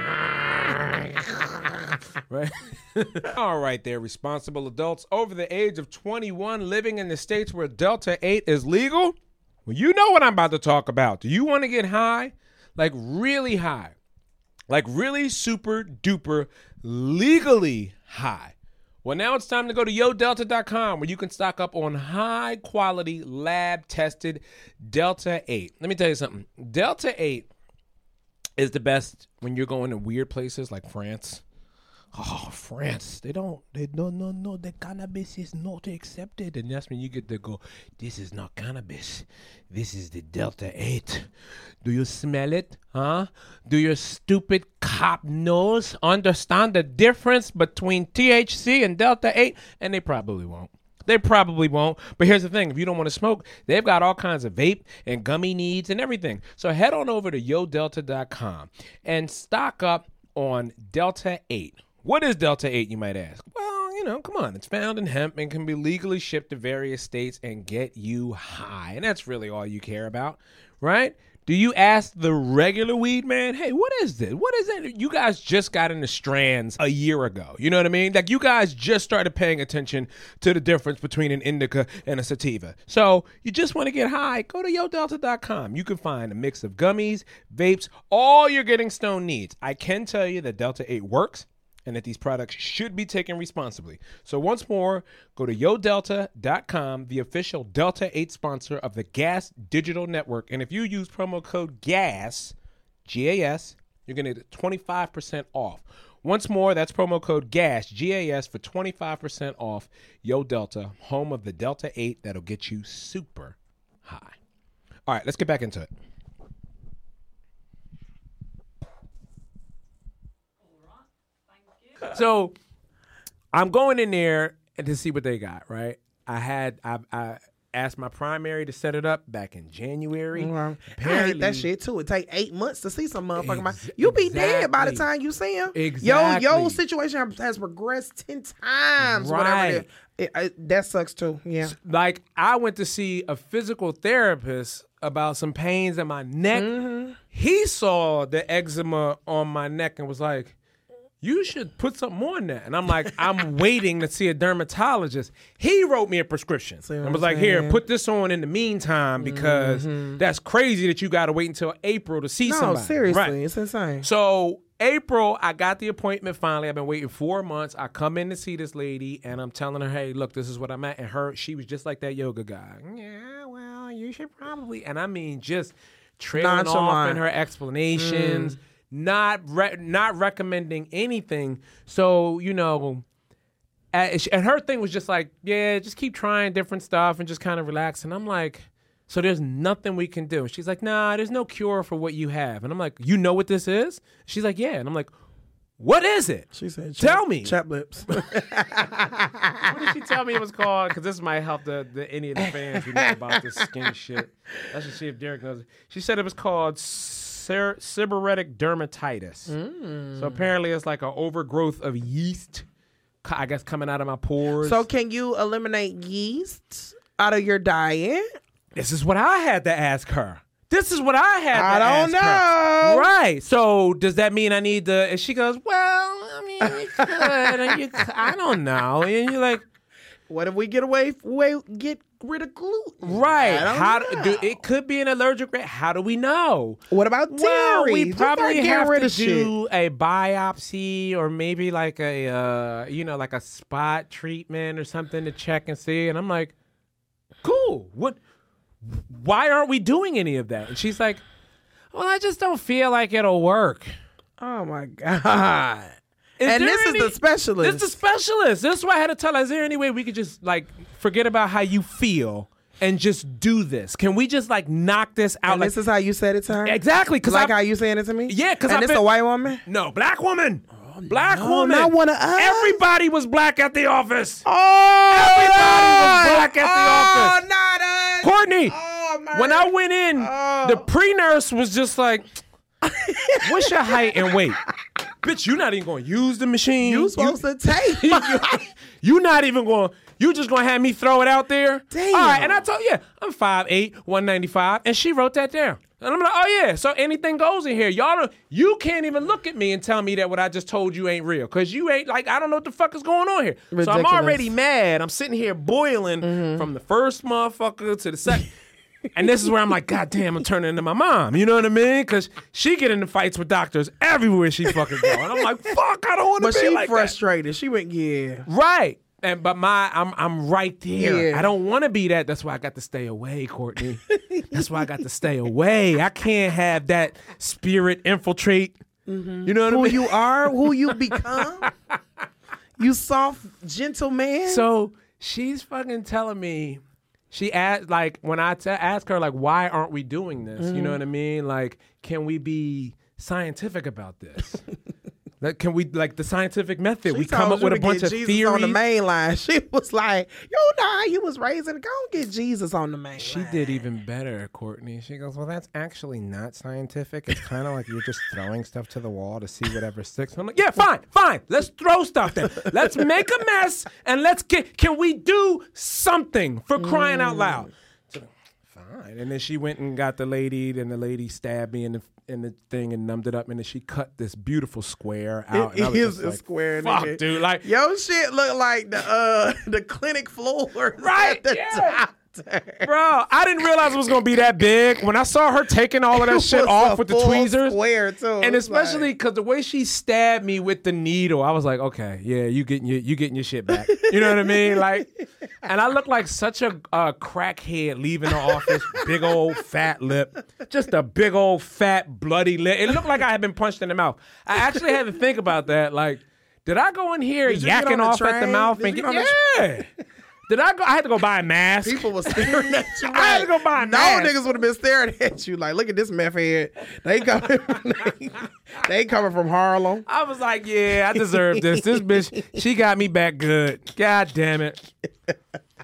Right? All right, there, responsible adults over the age of twenty-one living in the states where Delta eight is legal. Well, you know what I'm about to talk about. Do you want to get high? Like really high. Like really super duper legally high. Well, now it's time to go to yo delta dot com where you can stock up on high quality lab tested Delta eight. Let me tell you something. Delta eight is the best when you're going to weird places like France. Oh, France. They don't, they no, no, no, the cannabis is not accepted. And that's when you get to go, this is not cannabis. This is the Delta eight. Do you smell it? Huh? Do your stupid cop nose understand the difference between T H C and Delta eight? And they probably won't. They probably won't. But here's the thing. If you don't want to smoke, they've got all kinds of vape and gummy needs and everything. So head on over to yo delta dot com and stock up on Delta eight. What is Delta eight, you might ask? Well, you know, come on. It's found in hemp and can be legally shipped to various states and get you high. And that's really all you care about, right? Do you ask the regular weed man, hey, what is this? What is it? You guys just got into strands a year ago. You know what I mean? Like, you guys just started paying attention to the difference between an indica and a sativa. So you just want to get high, go to yo delta dot com. You can find a mix of gummies, vapes, all your getting stoned needs. I can tell you that Delta eight works and that these products should be taken responsibly. So once more, go to yo delta dot com, the official Delta eight sponsor of the Gas Digital Network. And if you use promo code GAS, G A S, you're going to get twenty-five percent off. Once more, that's promo code GAS, G A S, for twenty-five percent off Yo Delta, home of the Delta eight that'll get you super high. All right, let's get back into it. So I'm going in there to see what they got, right? I had I, I asked my primary to set it up back in January. Well, I hate Apparently- that shit too. It take eight months to see some motherfucker. Ex- you be dead by the exactly. time you see him. Exactly. Yo, your situation has progressed ten times. Whatever Right. it is. It, it, that sucks too. Yeah. Like, I went to see a physical therapist about some pains in my neck. Mm-hmm. He saw the eczema on my neck and was like, you should put something more in that. And I'm like, I'm waiting to see a dermatologist. He wrote me a prescription See what and I'm was like, here, saying? put this on in the meantime because that's crazy that you got to wait until April to see No, somebody. seriously, Right. it's insane. So April, I got the appointment finally. I've been waiting four months. I come in to see this lady, and I'm telling her, hey, look, this is what I'm at. And her, she was just like that yoga guy. Yeah, well, you should probably. And I mean, just trailing off Nonchalant. in her explanations, not re- not recommending anything. So, you know, and and her thing was just like, yeah, just keep trying different stuff and just kind of relax. And I'm like, so there's nothing we can do. And she's like, nah, there's no cure for what you have. And I'm like, you know what this is? She's like, yeah. And I'm like, what is it? She said, Tell chap- me. Chap lips. What did she tell me it was called? Because this might help the, the any of the fans who know about this skin shit. I should see if Derek knows it. She said it was called ser- seborrheic dermatitis. Mm. So apparently it's like an overgrowth of yeast, co- I guess, coming out of my pores. So can you eliminate yeast out of your diet? This is what I had to ask her. This is what I had I to don't ask her. know. Right. So does that mean I need to? And she goes, well, I mean, you could. And you could, I don't know. And you're like, What if we get away, away get rid of gluten? right. I don't How know. do, it could be an allergic reaction. How do we know? What about dairy? Well, we Just start probably getting have rid to of shit. do a biopsy or maybe like a, uh, you know, like a spot treatment or something to check and see. And I'm like, cool. What? Why aren't we doing any of that? And she's like, well, I just don't feel like it'll work. Oh my god! Is and there this any- is the specialist. This is the specialist. This is why I had to tell her, is there any way we could just like forget about how you feel and just do this? Can we just like knock this out? And like, this is how you said it to her. exactly. Cause Like I, how you saying it to me. Yeah, 'cause and I've this been- a white woman. no, black woman. Black no, woman. not one of us. Everybody was black at the office. Oh, Everybody was black at the oh, office. not us. Courtney, Oh, my. when I went in, Oh. the pre-nurse was just like, what's your height and weight? Bitch, you're not even going to use the machine. you supposed to take. you, you not even going to, you just going to have me throw it out there? Damn. All right, and I told you, yeah, I'm five eight, one ninety-five, and she wrote that down. And I'm like, oh yeah, so anything goes in here. Y'all don't, you can't even look at me and tell me that what I just told you ain't real. Because you ain't, like, I don't know what the fuck is going on here. So I'm Ridiculous. already mad. I'm sitting here boiling from the first motherfucker to the second. And this is where I'm like, God damn, I'm turning into my mom. You know what I mean? Because she get into fights with doctors everywhere she fucking go. And I'm like, fuck, I don't want to But be she like that. frustrated. She went, yeah. Right. And but my I'm I'm right there. Yeah. I don't want to be that. That's why I got to stay away, Courtney. That's why I got to stay away. I can't have that spirit infiltrate. You know what I Who mean? you are, who you become. You soft, gentle man. So she's fucking telling me, she asked, like, when I t- ask her, like, why aren't we doing this? You know what I mean? Like, can we be scientific about this? Like, can we, like, the scientific method? She we come told up you with a to bunch get of Jesus theories. on the main line. She was like, "You know how you was raised. Go and get Jesus on the main She line." did even better, Courtney. She goes, well, that's actually not scientific. It's kind of like you're just throwing stuff to the wall to see whatever sticks. And I'm like, yeah, fine, fine. Let's throw stuff then. Let's make a mess and let's get, can we do something for crying out loud? So, fine. And then she went and got the lady, then the lady stabbed me in the in the thing and numbed it up, and then she cut this beautiful square out. It and I was is just a like, square, fuck, nigga. dude. Like, Yo, shit look like the uh the clinic floor. Right, At the yeah. doctor. bro, I didn't realize it was gonna be that big. When I saw her taking all of that It shit was off a with the full tweezers, square too. and It's like- especially because the way she stabbed me with the needle, I was like, okay, yeah, you getting your you getting your shit back. You know what I mean? Like, and I look like such a uh, crackhead leaving the office, big old fat lip, just a big old fat bloody lip. It looked like I had been punched in the mouth. I actually had to think about that. Like, did I go in here Did you get on yakking the off at the train? mouth Did and you get get on the yeah? Did I go? I had to go buy a mask. People was staring at you. I had to like, go buy a No mask. niggas would have been staring at you like, look at this meth head. They coming. they, they coming from Harlem. I was like, yeah, I deserve this. This bitch, she got me back good. God damn it. And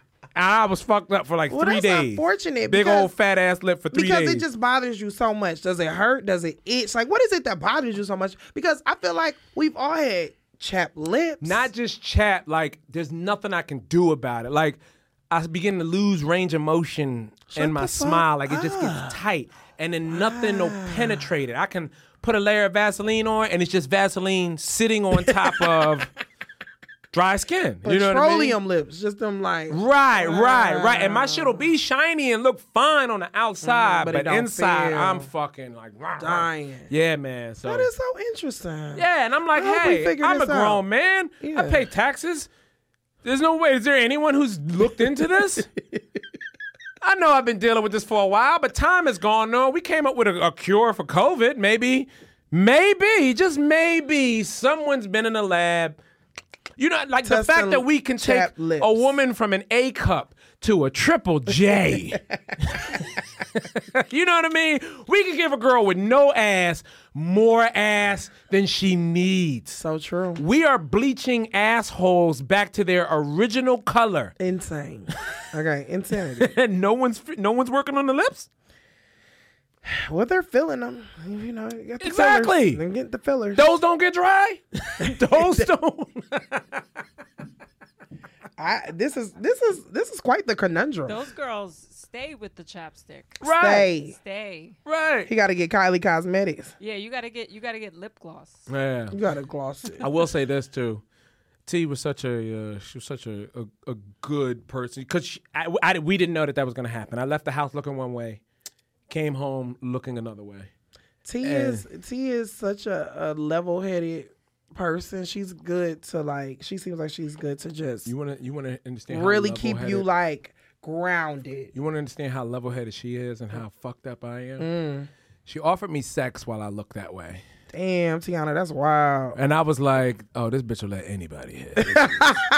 I was fucked up for like Well, three that's days. unfortunate Big because- old fat ass lip for three Because days. it just bothers you so much. Does it hurt? Does it itch? Like, what is it that bothers you so much? Because I feel like we've all had chapped lips. Not just chat, like, there's nothing I can do about it. Like, I begin to lose range of motion Shut in my the fuck smile. Like, it just up. gets tight. and then nothing will penetrate it. I can put a layer of Vaseline on, and it's just Vaseline sitting on top of dry skin. You know what I mean? Petroleum lips, just them like. Right, right, right. And my shit'll be shiny and look fine on the outside, Mhm, but but, it don't inside feel. I'm fucking like rah, rah. Dying. Yeah, man. So That is so interesting. yeah, and I'm like, I hope we hey, figure I'm a this grown out. man. I Yeah. pay taxes. There's no way. Is there anyone who's looked into this? I know I've been dealing with this for a while, but time has gone on. We came up with a, a cure for COVID. Maybe, maybe, just maybe someone's been in a lab. You know, like the Testing fact that we can take chapped lips. a woman from an A cup to a triple J. You know what I mean? We can give a girl with no ass more ass than she needs. So true. We are bleaching assholes back to their original color. Insane. Okay, insanity. And no one's no one's working on the lips? Well, they're filling them. You know, you got the Exactly. Fillers. Then get the fillers. Those don't get dry? Those don't. I, this is this is this is quite the conundrum. Those girls stay with the chapstick. Right. Stay. Stay. Right. He got to get Kylie Cosmetics. Yeah, you gotta get you gotta get lip gloss. Yeah. You got to gloss it. I will say this too. T was such a uh, she was such a a, a good person because I, I, we didn't know that that was gonna happen. I left the house looking one way, came home looking another way. T And- is T is such a, a level-headed person. She's good to like. She seems like she's good to just You wanna you wanna understand how really keep you level-headed- like grounded. You wanna understand how level headed she is and how fucked up I am. Mm. She offered me sex while I looked that way. Damn, Tiana, that's wild. And I was like, oh, this bitch will let anybody hit. This is wild.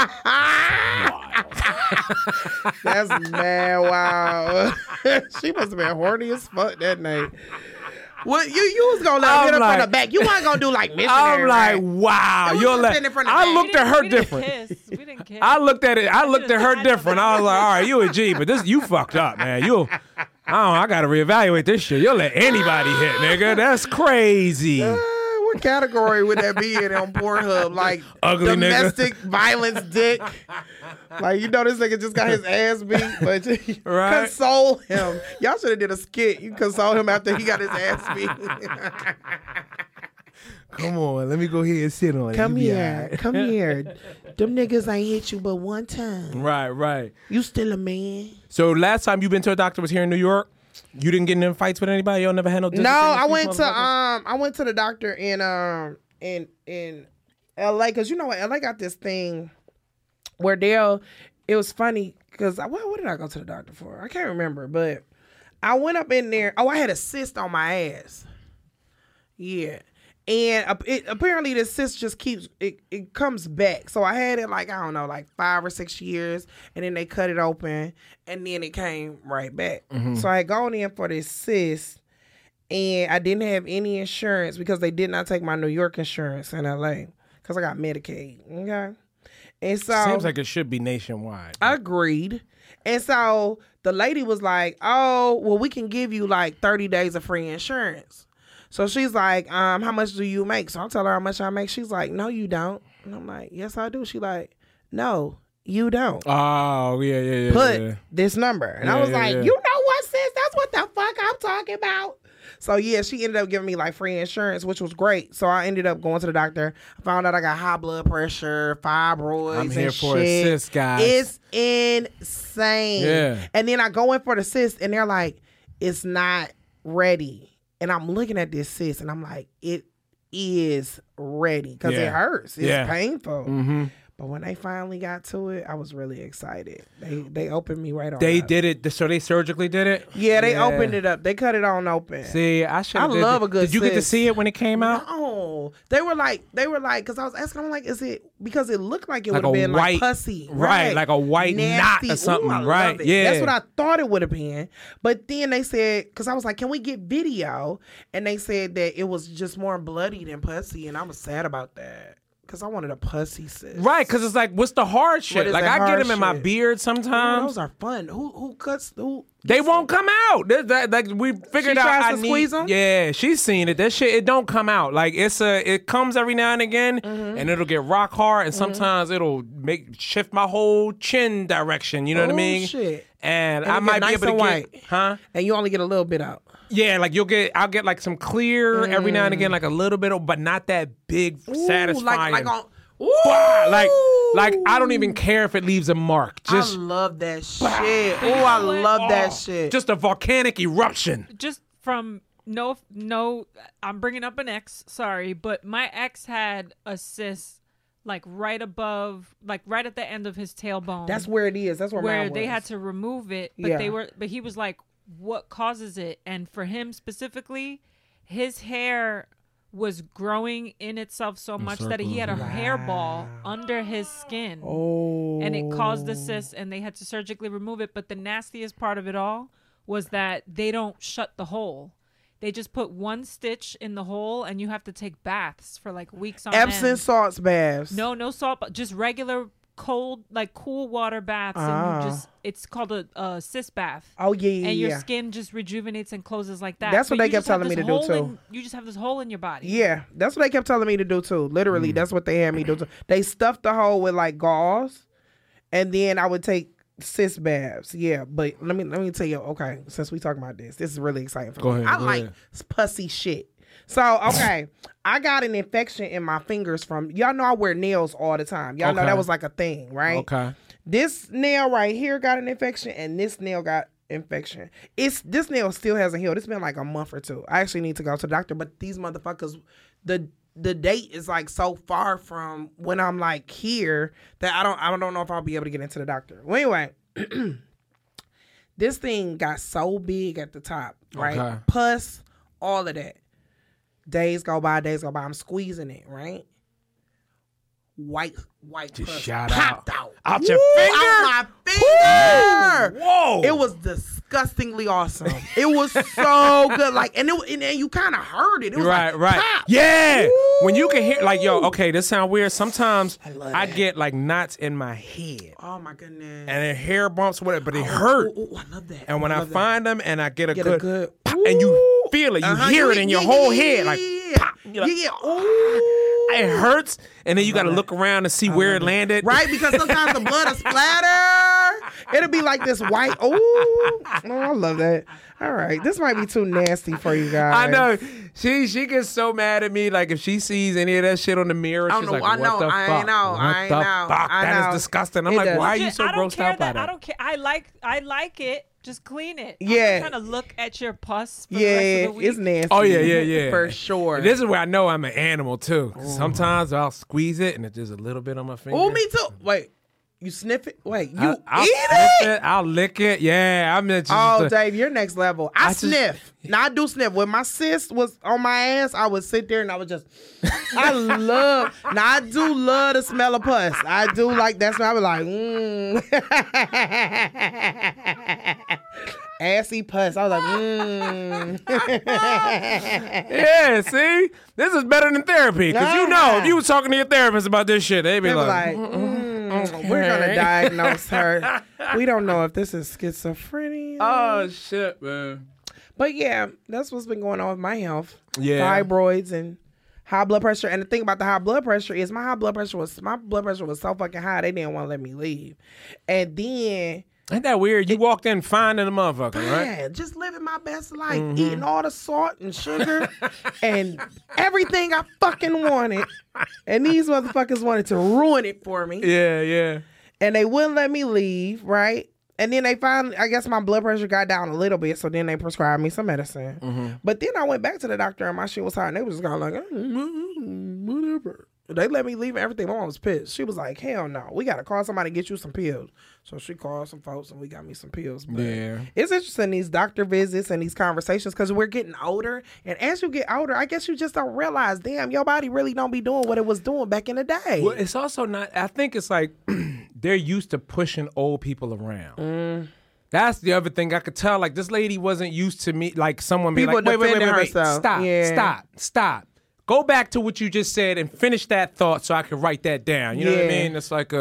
That's mad wild. She must have been horny as fuck that night. What you you was gonna let her I'm hit her like- from the back? You weren't gonna do like missionary. I'm like, right? wow. It was You'll just let. sitting in front of I the looked We at her didn't- we didn't different. kiss. We didn't kiss. I looked at it. I looked at her just different. I was like, all right, you a G, but this you fucked up, man. You, I don't. I gotta reevaluate this shit. You'll let anybody hit, nigga. That's crazy. Uh, what category would that be in on Pornhub? Like Ugly nigga. domestic violence dick. Like you know this nigga just got his ass beat, but you Right. console him. Y'all should have did a skit. You console him after he got his ass beat. Come on, let me go here and sit on it. Come You be all here, right. come here. Them niggas ain't hit you but one time. Right, right. You still a man. So last time you been to a doctor was here in New York. You didn't get in any fights with anybody. Y'all never had no. No, disagreements I with went these to motherfuckers? um, I went to the doctor in um in in L A because you know what L A got this thing where they'll. It was funny because what, what did I go to the doctor for? I can't remember, but I went up in there. Oh, I had a cyst on my ass. Yeah. And uh, it, apparently the cyst just keeps, it, it comes back. So I had it like, I don't know, like five or six years. And then they cut it open. And then it came right back. So I had gone in for this cyst. And I didn't have any insurance because they did not take my New York insurance in L A. Because I got Medicaid. Okay. And so. Seems like it should be nationwide. I agreed. And so the lady was like, oh, well, we can give you like thirty days of free insurance. So she's like, um, how much do you make? So I tell her how much I make. She's like, no, you don't. And I'm like, yes, I do. She like, no, you don't. Oh yeah, yeah, yeah. Put yeah. this number. And Yeah, I was yeah, like, yeah. you know what, sis? That's what the fuck I'm talking about. So yeah, she ended up giving me like free insurance, which was great. So I ended up going to the doctor. I found out I got high blood pressure, fibroids, I'm here and for a shit. cyst, guys. It's insane. Yeah. And then I go in for the cyst, and they're like, it's not ready. And I'm looking at this cyst, and I'm like, it is ready because Yeah. it hurts. It's Yeah. painful. Mm-hmm. But when they finally got to it, I was really excited. They they opened me right on. They up. did it. So they surgically did it. Yeah, they opened it up. They cut it on open. See, I should. I love a good Did you get to cyst. see it when it came out? No, they were like, they were like, because I was asking, I'm like, is it because it looked like it Like would have a been white- like pussy, right, like a white knot or Ooh, something, I love right, it. yeah. That's what I thought it would have been. But then they said, because I was like, can we get video? And they said that it was just more bloody than pussy, and I was sad about that because I wanted a pussy cyst. Right, because it's like, what's the hard shit? is Like the I get hard them in my shit? beard Ooh, sometimes. those are fun. Who who cuts? Who? They won't come out. That, that- like we figured She out. tries I to need, squeeze 'em? Yeah, she's seen it. That shit, it don't come out. Like it's a, it comes every now and again, Mm-hmm. and it'll get rock hard, and sometimes it'll make shift my whole chin direction. You know what I Oh, mean? shit. And, And I it get might nice be able to and get, white. huh? And you only get a little bit out. Yeah, like you'll get, I'll get like some clear every now and again, like a little bit, of, but not that big, Ooh, satisfying. Like, like on. Ooh. Wow, like, like I don't even care if it leaves a mark. Just I love that shit. Oh, I love that oh, shit. Just a volcanic eruption. Just from no, no, I'm bringing up an ex. Sorry, but my ex had a cyst like right above, like right at the end of his tailbone. That's where it is. That's where, where mine they was. had to remove it, but Yeah. they were, but he was like, "What causes it?" And for him specifically, his hair was growing in itself so much that he had a hairball under his skin. Oh. And it caused the cyst, and they had to surgically remove it. But the nastiest part of it all was that they don't shut the hole. They just put one stitch in the hole, and you have to take baths for like weeks on Epsom end. salts baths. No, no salt, but just regular cold, like cool water baths. Ah. And you just, it's called a, a cyst bath. Oh, yeah, yeah, And your yeah. skin just rejuvenates and closes like that. That's what But they you kept just have telling me this to do, hole too. in- you just have this hole in your body. Yeah, that's what they kept telling me to do too. Literally, that's what they had me do too. They stuffed the hole with like gauze, and then I would take cyst baths. Yeah, but let me let me tell you. Okay, since we talking about this, this is really exciting for Go me. ahead, I go like ahead. pussy shit. So okay, I got an infection in my fingers from y'all know I wear nails all the time. Y'all know Okay. that was like a thing, right? Okay. This nail right here got an infection, and this nail got infection. It's this nail still hasn't healed. It's been like a month or two. I actually need to go to the doctor, but these motherfuckers, the the date is like so far from when I'm like here that I don't I don't know if I'll be able to get into the doctor. Well, anyway, this thing got so big at the top, right? Okay. Pus, all of that. Days go by, days go by. I'm squeezing it, right? White, white Just pus shout popped out. out. Out your Woo, finger? Out my finger. Whoa. It was disgustingly awesome. It was so good. Like, and it, and, and you kind of heard it. It was Right, like, right. pop. Yeah. Woo. When you can hear, like, yo, okay, this sound weird. Sometimes I, love that. get like knots in my head Oh my goodness. and then hair bumps, whatever, but it Oh, hurt. oh, oh, I love that. And when I, love that. find them and I get a Get good, a good, pop, and you feel it, you Uh-huh, hear yeah, it in your yeah, whole yeah, head, like, yeah, pop. You're like, yeah, yeah. Ooh. it hurts, and then you got to look around to see where it landed. Right, because sometimes the blood will splatter. It'll be like this white. Ooh, oh, I love that. All right, this might be too nasty for you guys. I know. She she gets so mad at me. Like if she sees any of that shit on the mirror, I she's know, like, I "What know, the I fuck? know, what I the know, fuck? I That is know. disgusting." I'm It like, does. "Why are Ju- you so I don't grossed care out by that. that?" I don't care. I like. I like it. Just clean it. I'm Yeah. not trying to look at your pus. For the Yeah, rest of the week. it's nasty. Oh yeah, yeah, yeah. for sure. This is where I know I'm an animal too. 'Cause sometimes I'll squeeze it and it's just a little bit on my finger. Oh, me too. Wait, you sniff it? Wait, you I, I'll eat sniff it? it. I'll lick it. Yeah, I'm just. Oh, uh, Dave, you're next level. I, I just- sniff. Now I do sniff. When my sis was on my ass, I would sit there and I would just. I love. Now I do love the smell of pus. I do like that smell. I was like, mmm. Assy pus. I was like, mmm. Yeah, see, this is better than therapy because you know if you was talking to your therapist about this shit, they'd be They were like, like, mm, we're gonna okay. diagnose her. We don't know if this is schizophrenia. "Oh shit, man." But yeah, that's what's been going on with my health. Yeah. Fibroids and high blood pressure. And the thing about the high blood pressure is my high blood pressure was my blood pressure was so fucking high they didn't want to let me leave. And then Ain't that weird? You walked in finding the motherfucker, right? yeah, just living my best life, eating all the salt and sugar and everything I fucking wanted. And these motherfuckers wanted to ruin it for me. Yeah, yeah. And they wouldn't let me leave, right? And then they finally, I guess my blood pressure got down a little bit, so then they prescribed me some medicine. But then I went back to the doctor and my shit was high, and they was just kind of like, mm, whatever. They let me leave and everything. My mom was pissed. She was like, hell no, we got to call somebody to get you some pills. So she called some folks and we got me some pills. But Yeah. it's interesting, these doctor visits and these conversations, because we're getting older. And as you get older, I guess you just don't realize, damn, your body really don't be doing what it was doing back in the day. Well, it's also not. I think it's like they're used to pushing old people around. Mm. That's the other thing I could tell. Like this lady wasn't used to me. Like someone be People like, wait, wait, wait, defending wait, wait, herself. stop, Yeah. stop, stop. Go back to what you just said and finish that thought so I can write that down. You know what I Yeah. mean? It's like a,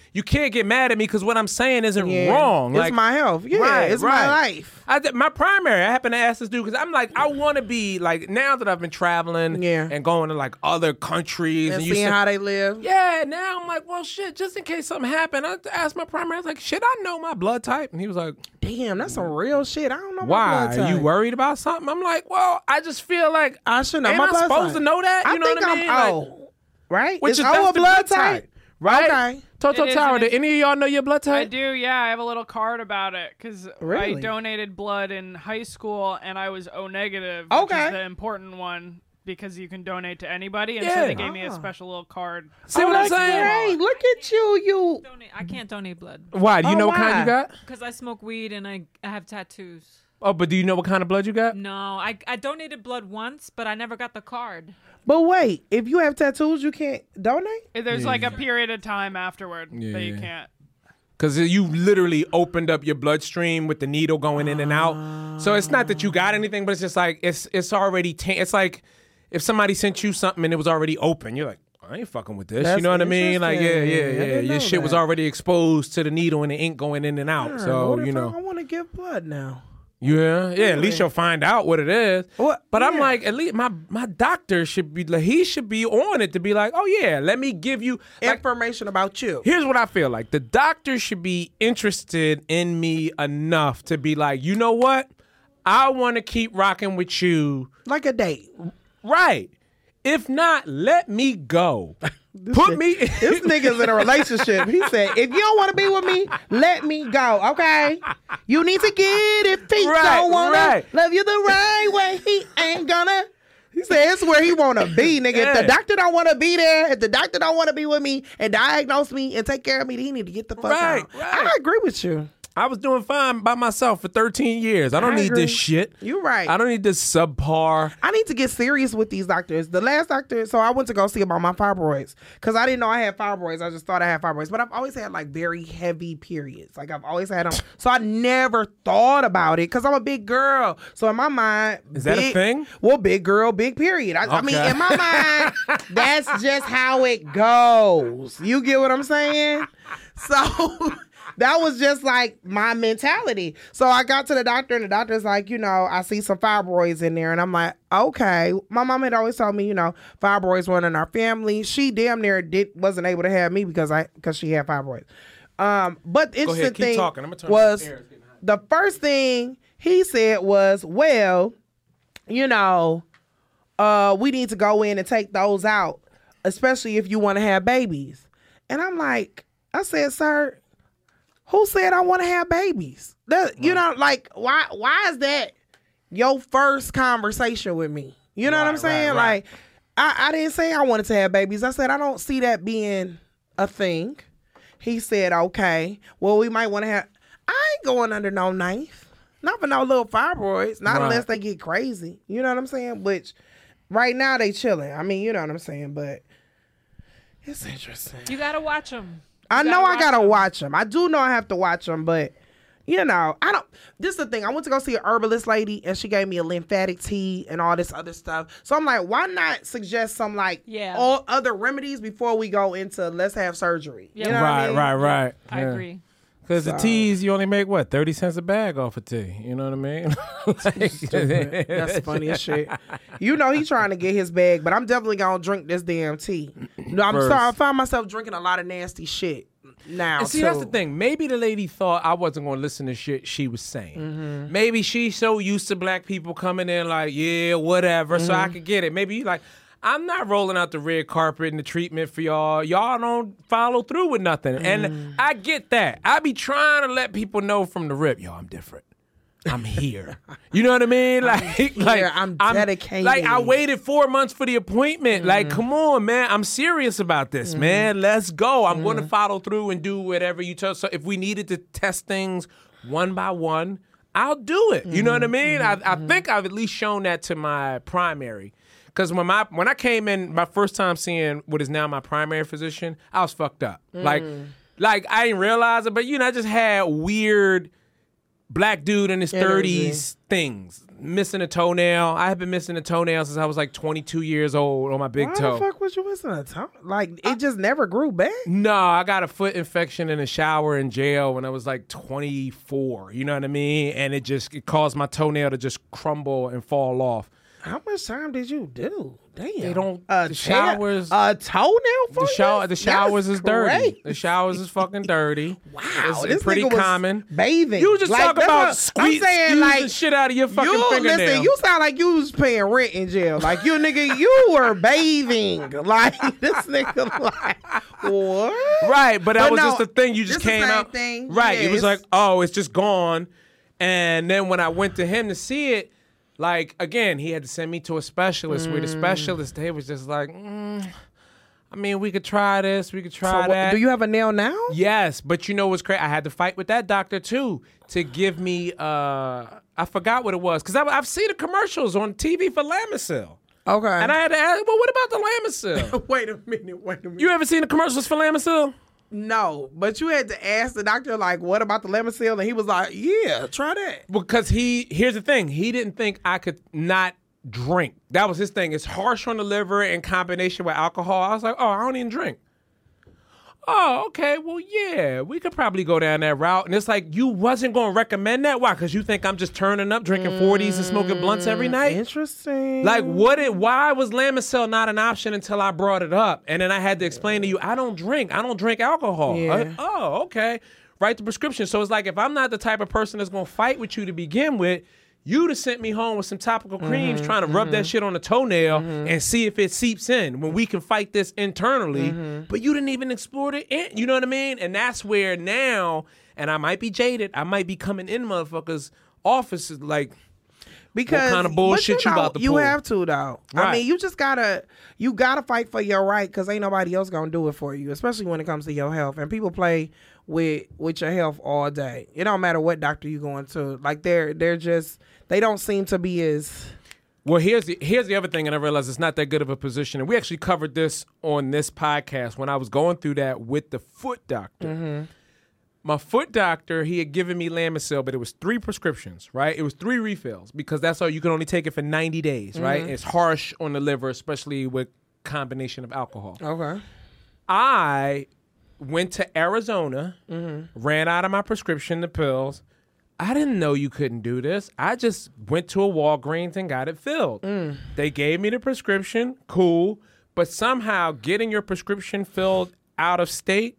you can't get mad at me because what I'm saying isn't Yeah. wrong. It's Like, my health. Yeah, right, it's right. my life. I th- my primary, I happen to ask this dude because I'm like, I want to be like, now that I've been traveling Yeah. and going to like other countries And you seeing say- how they live. yeah, now I'm like, well, shit, just in case something happened, I asked my primary, I was like, shit, I know my blood type. And he was like, Damn, that's some real shit. I don't know my why? blood Are you type. worried about something? I'm like, well, I just feel like, I should know ain't my I blood supposed type. to know that? You I know think what I I'm mean? Like, O, right? which is is O that's a the blood type? right? Okay. Toto It is, Tower, and did it's- any of y'all know your blood I type? do, yeah. I have a little card about it because I Really? donated blood in high school and I was O negative, which Okay. is the important one because you can donate to anybody. And so Yeah. they gave me a Ah. special little card. See Oh, what I'm that's saying? great. Look at you, you. Donate. I can't donate blood Why? Do you Oh, know what kind why? you got? because I smoke weed and I, I have tattoos. Oh, but do you know what kind of blood you got? No, I, I donated blood once, but I never got the card. But wait, if you have tattoos, you can't donate? There's like a period of time afterward that you Yeah. can't. Because you literally opened up your bloodstream with the needle going in and out. So it's not that you got anything, but it's just like it's it's already. Ta- it's like if somebody sent you something and it was already open, you're like, I ain't fucking with this. That's you know what I mean? Like, yeah, yeah, interesting. I yeah. didn't Your know shit was that. already exposed to the needle and the ink going in and out. So What if you I, know, I want to give blood now. yeah, yeah. At least you'll find out what it is. What? But I'm Yeah. like, at least my my doctor should be like, he should be on it to be like, oh yeah, let me give you like, Information about you. here's what I feel like. The doctor should be interested in me enough to be like, you know what? I want to keep rocking with you. Like a date. Right. If not, let me go. Put me This nigga's in a relationship. He said, if you don't want to be with me, let me go, okay? You need to get it. If he Right, don't want right. to love you the right way, he ain't gonna. He said, it's where he want to be, nigga. If Yeah. the doctor don't want to be there, if the doctor don't want to be with me and diagnose me and take care of me, he need to get the fuck Right, out. right. I agree with you. I was doing fine by myself for thirteen years. I don't I need agree. this shit. You right. I don't need this subpar. I need to get serious with these doctors. The last doctor, so I went to go see about my fibroids because I didn't know I had fibroids. I just thought I had fibroids, but I've always had like very heavy periods. Like I've always had them, so I never thought about it because I'm a big girl. So in my mind, Is that a big- thing? Well, big girl, big period. I, I mean, Okay. in my mind, that's just how it goes. You get what I'm saying? So. That was just like my mentality. So I got to the doctor and the doctor's like, you know, I see some fibroids in there. And I'm like, okay. My mom had always told me, you know, fibroids run in our family. She damn near did, wasn't able to have me because I because she had fibroids. Um, but the Go interesting ahead, keep thing talking. I'm gonna turn was this air. It's getting hot. the first thing he said was, well, you know, uh, we need to go in and take those out, especially if you want to have babies. And I'm like, I said, sir, who said I want to have babies? That, you know, like, why why is that your first conversation with me? You know what I'm Right, saying? right, right. Like, I, I didn't say I wanted to have babies. I said, I don't see that being a thing. He said, okay, well, we might want to have, I ain't going under no knife. Not for no little fibroids. Not Right. unless they get crazy. You know what I'm saying? Which, right now, they chilling. I mean, you know what I'm saying? But it's interesting. You gotta watch them. I gotta know I watch gotta 'em. watch them. I do know I have to watch them, but you know, I don't. This is the thing. I went to go see an herbalist lady, and she gave me a lymphatic tea and all this other stuff. So I'm like, why not suggest some like Yeah. all other remedies before we go into let's have surgery? Yeah. You know what I Right, mean? right, right. I Yeah. agree. Because the So- teas, you only make what, thirty cents a bag off a tea. You know what I mean? Stupid. That's funny as shit. You know he trying to get his bag, but I'm definitely gonna drink this damn tea. No, I'm First. sorry. I find myself drinking a lot of nasty shit now. And see, too. that's the thing. Maybe the lady thought I wasn't going to listen to shit she was saying. Mm-hmm. Maybe she's so used to black people coming in like, yeah, whatever, so Mm-hmm. I could get it. Maybe you like, I'm not rolling out the red carpet and the treatment for y'all. Y'all don't follow through with nothing. Mm-hmm. And I get that. I be trying to let people know from the rip, yo, I'm different. I'm here. You know what I mean? Like, like I'm dedicated. Like I waited four months for the appointment. Like, come on, man. I'm serious about this, man. Let's go. I'm going to follow through and do whatever you tell. So if we needed to test things one by one, I'll do it. You know what I mean? I, I think I've at least shown that to my primary. Because when my when I came in my first time seeing what is now my primary physician, I was fucked up. Like, like I didn't realize it, but you know, I just had weird black dude in his Energy. thirties things. Missing a toenail. I have been missing a toenail since I was like twenty-two years old on my big Why toe. the fuck was you missing a toe? Like, it just never grew back? No, I got a foot infection in a shower in jail when I was like twenty-four. You know what I mean? And it just it caused my toenail to just crumble and fall off. How much time did you do? Damn. They don't. A the ta- showers. A toenail for the shower. you? The showers That's is dirty. crazy. The showers is fucking dirty. Wow, it's, this it's pretty nigga was common. Bathing. You just Like, talk that's about what- squeeze, I'm saying, squeeze like, the shit out of your fucking you, fingernail. Listen, you sound like you was paying rent in jail. Like, you nigga, you were bathing. Like, this nigga, like, what? Right, but that But was no, just the thing. You just this the came same out. thing. Right. It was Yes. like, oh, it's just gone. And then when I went to him to see it, like, again, he had to send me to a specialist where the Mm. specialist, they was just like, mm, I mean, we could try this, we could try So what- that. do you have a nail now? Yes, but you know what's crazy? I had to fight with that doctor too to give me, uh, I forgot what it was, because I've seen the commercials on T V for Lamisil. Okay. And I had to ask, well, what about the Lamisil? Wait a minute, wait a minute. You ever seen the commercials for Lamisil? No, but you had to ask the doctor, like, what about the Lamisil? And he was like, yeah, try that. Because he, here's the thing, he didn't think I could not drink. That was his thing. It's harsh on the liver in combination with alcohol. I was like, oh, I don't even drink. Oh, okay. Well, yeah, we could probably go down that route. And it's like, you wasn't going to recommend that? Why? Because you think I'm just turning up, drinking forties and smoking blunts every night? Interesting. Like, what? It, why was Lamisil not an option until I brought it up? And then I had to explain to you, I don't drink. I don't drink alcohol. Yeah. I- oh, okay. Write the prescription. So it's like, if I'm not the type of person that's going to fight with you to begin with, you'd have sent me home with some topical creams Mhm, trying to rub that mhm. shit on the toenail Mhm. and see if it seeps in when we can fight this internally. Mhm. But you didn't even explore it. In, you know what I mean? And that's where now, and I might be jaded, I might be coming in motherfuckers' offices like, Because what kind of but bullshit you, know, about to you pull? have to though. I Right. mean, you just gotta you gotta fight for your right because ain't nobody else gonna do it for you, especially when it comes to your health. And people play with with your health all day. It don't matter what doctor you going to. Like they're they're just they don't seem to be as Well, here's the here's the other thing, and I realized it's not that good of a position. And we actually covered this on this podcast when I was going through that with the foot doctor. Mhm. My foot doctor, he had given me Lamisil, but it was three prescriptions, right? It was three refills because that's all you can only take it for ninety days, right? Mhm. It's harsh on the liver, especially with combination of alcohol. Okay. I went to Arizona, Mhm. ran out of my prescription, the pills. I didn't know you couldn't do this. I just went to a Walgreens and got it filled. Mm. They gave me the prescription, cool. But somehow getting your prescription filled out of state,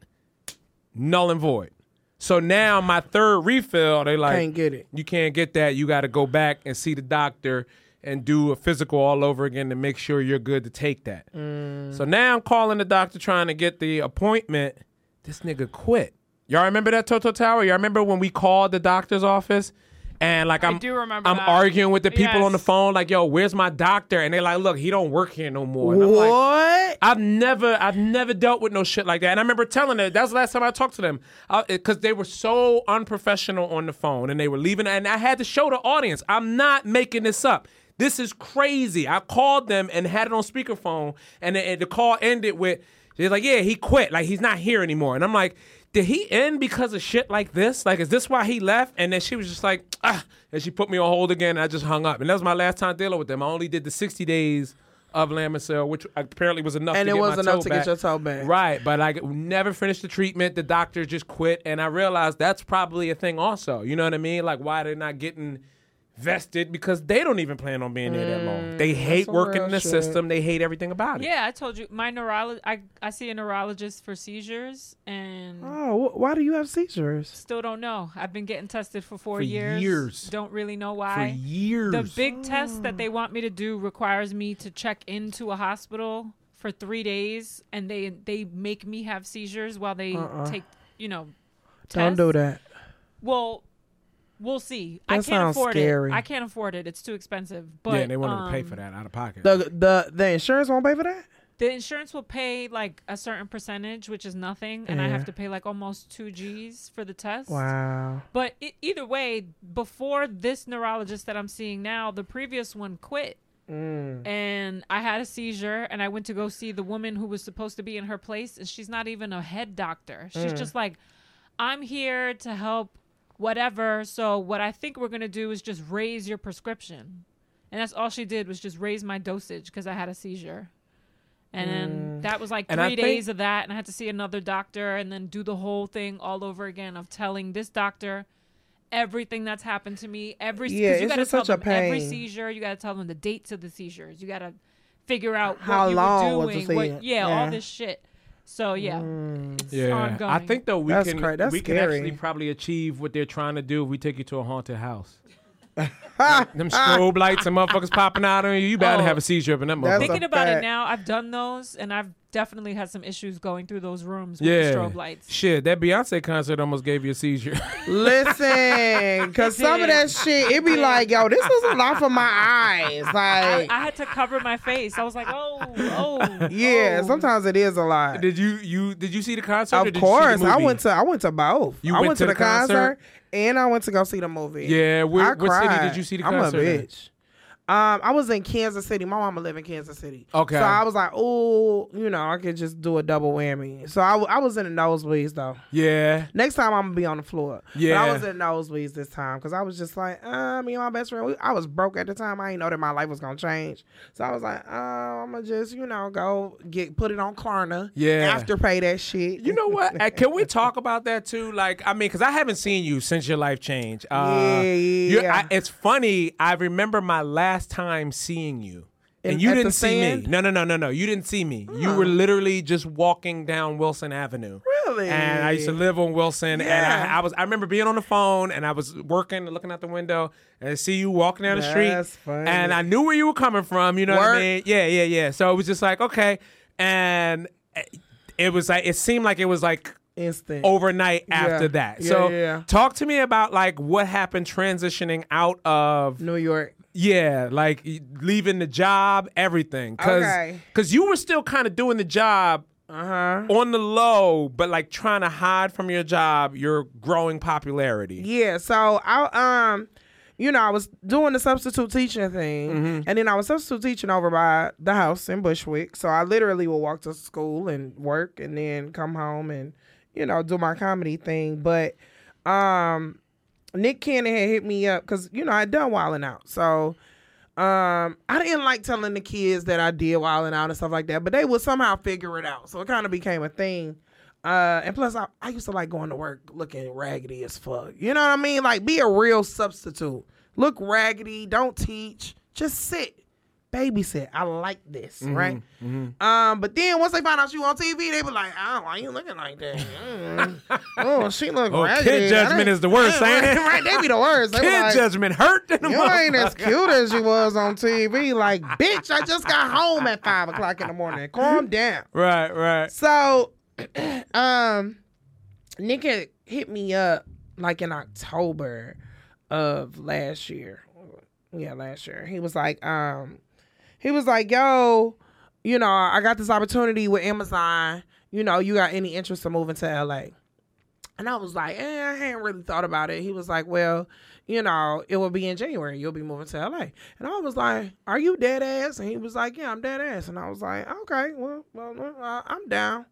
null and void. So now my third refill, they like, Can't get it. You can't get that. You got to go back and see the doctor and do a physical all over again to make sure you're good to take that. Mm. So now I'm calling the doctor trying to get the appointment. This nigga quit. Y'all remember that, Toto Tower? Y'all remember when we called the doctor's office? And like I'm, I do remember I'm that. arguing with the people on the Yes. phone, like, yo, where's my doctor? And they're like, look, he don't work here no more. And I'm like, What? I've never, I've never dealt with no shit like that. And I remember telling them, that's the last time I talked to them, because they were so unprofessional on the phone, and they were leaving. And I had to show the audience, I'm not making this up. This is crazy. I called them and had it on speakerphone, and the, and the call ended with, they're like, yeah, he quit. Like, he's not here anymore. And I'm like, did he end because of shit like this? Like, is this why he left? And then she was just like, ah. And she put me on hold again, and I just hung up. And that was my last time dealing with them. I only did the sixty days of Lamisil, which apparently was enough And to it get was my enough toe to back. get your toe back. Right, but I never finished the treatment. The doctor just quit, and I realized that's probably a thing also. You know what I mean? Like, why they're not getting vested, because they don't even plan on being there that long. They hate some working real in the shit. system. They hate everything about it. Yeah, I told you my neurologist. I I see a neurologist for seizures, and Oh, wh- why do you have seizures? still don't know. I've been getting tested for four For years. years. Don't really know why. For years. The big test that they want me to do requires me to check into a hospital for three days, and they they make me have seizures while they Uh-uh. take you know. Don't tests. do that. Well, we'll see. I That can't sounds afford scary. it. I can't afford it. It's too expensive. But yeah, and they want to pay um, for that out of pocket. The the the insurance won't pay for that? The insurance will pay like a certain percentage, which is nothing, and I Yeah. have to pay like almost two G's for the test. Wow. But it, either way, before this neurologist that I'm seeing now, the previous one quit. Mm. And I had a seizure, and I went to go see the woman who was supposed to be in her place, and she's not even a head doctor. She's Mm. just like, I'm here to help whatever. So what I think we're going to do is just raise your prescription. And that's all she did was just raise my dosage because I had a seizure. And then that was like And I three think- days of that. And I had to see another doctor and then do the whole thing all over again of telling this doctor everything that's happened to me. Every Yeah, 'cause you it's gotta just tell such a them every pain. seizure. You got to tell them the dates of the seizures. You got to figure out How what you long were was the doing. what- seizure? yeah, Yeah. all this shit. So yeah, it's Yeah, ongoing. I think though we That's can cra- that's we can scary. actually probably achieve what they're trying to do if we take you to a haunted house. Them strobe lights and motherfuckers popping out on you. You better Oh. have a seizure up in that That's motherfucker. a Thinking about fact. it now, I've done those, and I've definitely had some issues going through those rooms with Yeah, the strobe lights. shit. That Beyonce concert almost gave you a seizure. Listen, cause It some of did. that shit, it be like, yo, this is a lot for my eyes. I, Like, I had to cover my face. I was like, oh, oh, yeah, oh. sometimes it is a lot. did you you did you see the concert? or Of did you see the course, I movie? went to I went to both. You I went went to to the the concert, concert? and I went to go see the movie. Yeah, where- I what city cried. did you see the I'm concert a in? bitch. Um, I was in Kansas City. My mama live in Kansas City. Okay. So I was like, oh, you know, I could just do a double whammy. So I, w- I was in the nosebleeds though. Yeah. Next time I'm gonna be on the floor. Yeah. But I was in the nosebleeds this time because I was just like, uh, me and my best friend, we, I was broke at the time. I didn't know that my life was gonna change. So I was like, oh, I'm gonna just, you know, go get put it on Klarna. Yeah. After pay that shit. You know what? Uh, Can we talk about that too? Like, I mean, because I haven't seen you since your life changed. Uh, Yeah, you're- yeah. I, it's funny. I remember my last time seeing you. And In- you at the didn't see Sand? me. No, no, no, no, no. You didn't see me. You were literally just walking down Wilson Avenue. Really? And I used to live on Wilson, and Yeah. I, I was. I remember being on the phone, and I was working, and looking out the window, and I see you walking down the street, That's funny. and I knew where you were coming from. You know what I Work. mean? Yeah, yeah, yeah. So it was just like okay, and it was like it seemed like it was like Instant. overnight Yeah. after that. Yeah, so yeah, yeah. talk to me about like what happened transitioning out of New York. yeah, like y- leaving the job, everything. Cause, Okay. 'cause you were still kind of doing the job Uh-huh. on the low, but like trying to hide from your job your growing popularity. Yeah, so I um you know, I was doing the substitute teaching thing, Mm-hmm. and then I was substitute teaching over by the house in Bushwick. So I literally would walk to school and work and then come home and, you know, do my comedy thing. But um Nick Cannon had hit me up because, you know, I'd done Wildin' Out. So um I didn't like telling the kids that I did Wildin' Out and stuff like that, but they would somehow figure it out. So it kind of became a thing. Uh, and plus, I, I used to like going to work looking raggedy as fuck. You know what I mean? Like, be a real substitute. Look raggedy. Don't teach. Just sit. Babysit. I like this, right? Um, but then once they find out you on T V, they be like, "Oh, why you looking like that? Mm. Oh, she look Oh, raggedy." kid judgment I is the worst, didn't- ain't it? Right? They be the worst. They be Kid like, judgment hurt. than a you ain't as motherfucker. cute as you was on T V. Like, bitch, I just got home at five o'clock in the morning. Calm down. Right, right. So, um, Nick had hit me up like in October of last year. Yeah, last year. He was like, um, he was like, yo, you know, I got this opportunity with Amazon. You know, you got any interest in moving to L A? And I was like, eh, I hadn't really thought about it. He was like, well, you know, it will be in January. You'll be moving to L A. And I was like, are you dead ass? And he was like, yeah, I'm dead ass. And I was like, okay, well, well, uh, I'm down.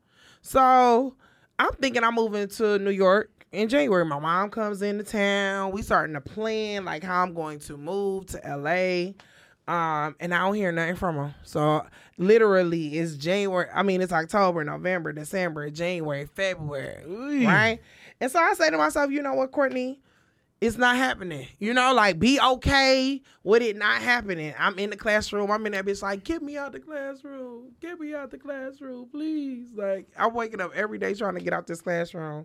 So I'm thinking I'm moving to New York in January. My mom comes into town. We starting to plan like how I'm going to move to L A. Um, and I don't hear nothing from him. So literally it's January. I mean, it's October, November, December, January, February, right? And so I say to myself, you know what, Courtney? It's not happening. You know, like, be okay with it not happening. I'm in the classroom. I'm in that bitch like, get me out the classroom. Get me out the classroom, please. Like, I'm waking up every day trying to get out this classroom.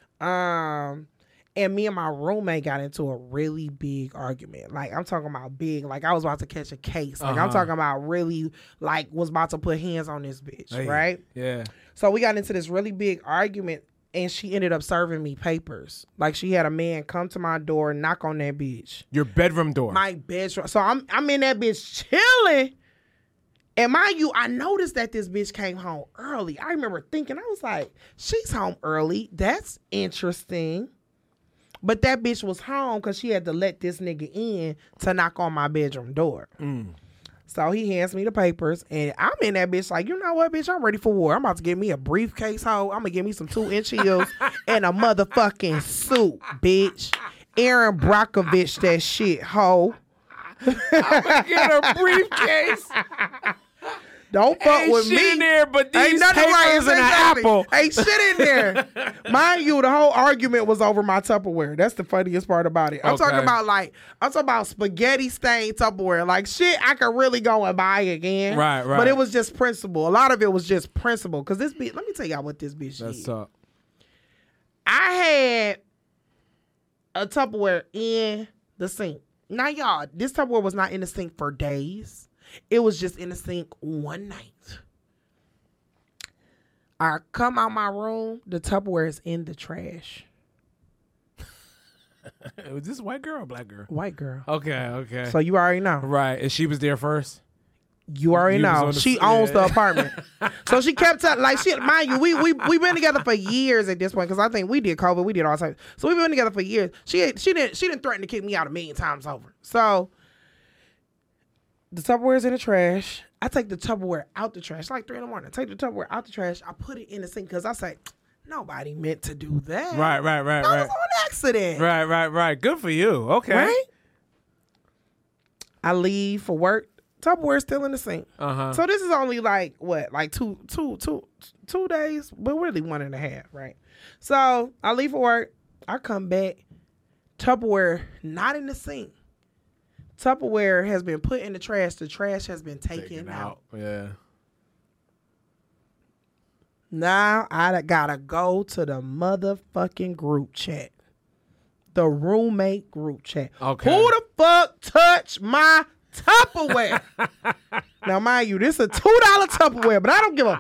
Um, and me and my roommate got into a really big argument. Like, I'm talking about big. Like, I was about to catch a case. Like, I'm Uh-huh. talking about really, like, was about to put hands on this bitch, Hey, right? Yeah. So we got into this really big argument, and she ended up serving me papers. Like, she had a man come to my door, knock on that bitch. Your bedroom door. My bedroom. So I'm I'm in that bitch chilling. And mind you, I noticed that this bitch came home early. I remember thinking, I was like, she's home early. That's interesting. But that bitch was home because she had to let this nigga in to knock on my bedroom door. Mm. So he hands me the papers, and I'm in that bitch like, you know what, bitch? I'm ready for war. I'm about to get me a briefcase hoe. I'm going to get me some two-inch heels and a motherfucking suit, bitch. Aaron Brockovich that shit, ho. Get a briefcase. Don't fuck Ain't with shit me. in there, but these Ain't nothing papers right. and an Exactly. apple. Ain't shit in there. Mind you, the whole argument was over my Tupperware. That's the funniest part about it. I'm Okay. talking about like I'm talking about spaghetti stained Tupperware. Like shit I could really go and buy again. Right, right. But it was just principle. A lot of it was just principle. Cause this bitch, let me tell y'all what this bitch That's did. up. I had a Tupperware in the sink. Now, y'all, this Tupperware was not in the sink for days. It was just in the sink one night. I come out my room, the Tupperware is in the trash. Was this white girl or black girl? White girl. Okay, okay. So you already know. Right, and she was there first. You already You was know. on the- She owns the yeah. apartment. So she kept telling, like, she, mind you, we we we been together for years at this point because I think we did COVID, we did all types. So we've been together for years. She she didn't she didn't threaten to kick me out a million times over. So the Tupperware's in the trash. I take the Tupperware out the trash, like three in the morning. I take the Tupperware out the trash. I put it in the sink because I say, nobody meant to do that. Right, right, right, That right. was on accident. Right, right, right. Good for you. Okay. Right? I leave for work. Tupperware's still in the sink. Uh-huh. So this is only like what, like two, two, two, two days, but really one and a half, right? So I leave for work. I come back. Tupperware not in the sink. Tupperware has been put in the trash. The trash has been taken, Taken out. out. Yeah. Now I gotta go to the motherfucking group chat. The roommate group chat. Okay. Who the fuck touched my Tupperware? Now, mind you, this is a two dollar Tupperware, but I don't give a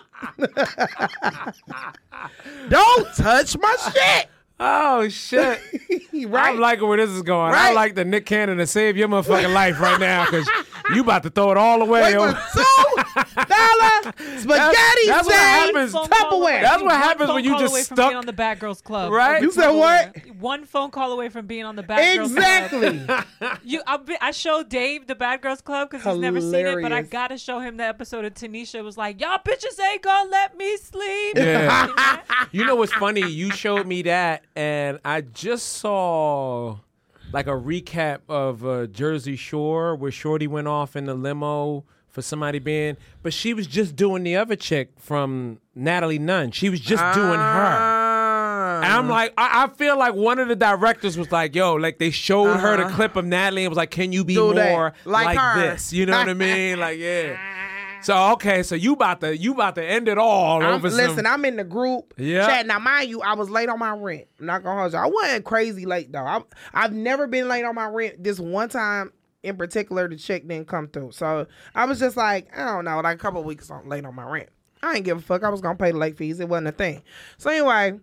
fuck. Don't touch my shit. Oh, shit. Right? I'm liking where this is going. I Right. like the Nick Cannon to save your motherfucking life right now because you about to throw it all away. Wait over- for two dollar spaghetti that's what stained happens. Phone call away- Tupperware. That's what one happens phone when you call just away from stuck- being on the Bad Girls Club. Right? of You said what? Tupperware. One phone call away from being on the Bad Girls Club. Exactly. You, I, be- I showed Dave the Bad Girls Club because he's never seen it, but I Hilarious. gotta show him the episode of Tanisha was like, "Y'all bitches ain't gonna let me sleep." Yeah. You know what's funny? You showed me that, and I just saw like a recap of uh, Jersey Shore where Shorty went off in the limo for somebody being, but she was just doing the other chick from Natalie Nunn. She was just doing her. And I'm like, I, I feel like one of the directors was like, yo, like they showed her the clip of Natalie and was like, can you be Do that. more Like like, her. this? You know what I mean? Like, yeah. So okay, so you about to you about to end it all I'm, over listen, some. I'm in the group Yeah. chat. Now, mind you, I was late on my rent. I'm not gonna hold you. I wasn't crazy late though. I, I've never been late on my rent. This one time in particular, the check didn't come through. So I was just like, I don't know, like a couple of weeks on, late on my rent. I ain't give a fuck. I was gonna pay the late fees. It wasn't a thing. So anyway,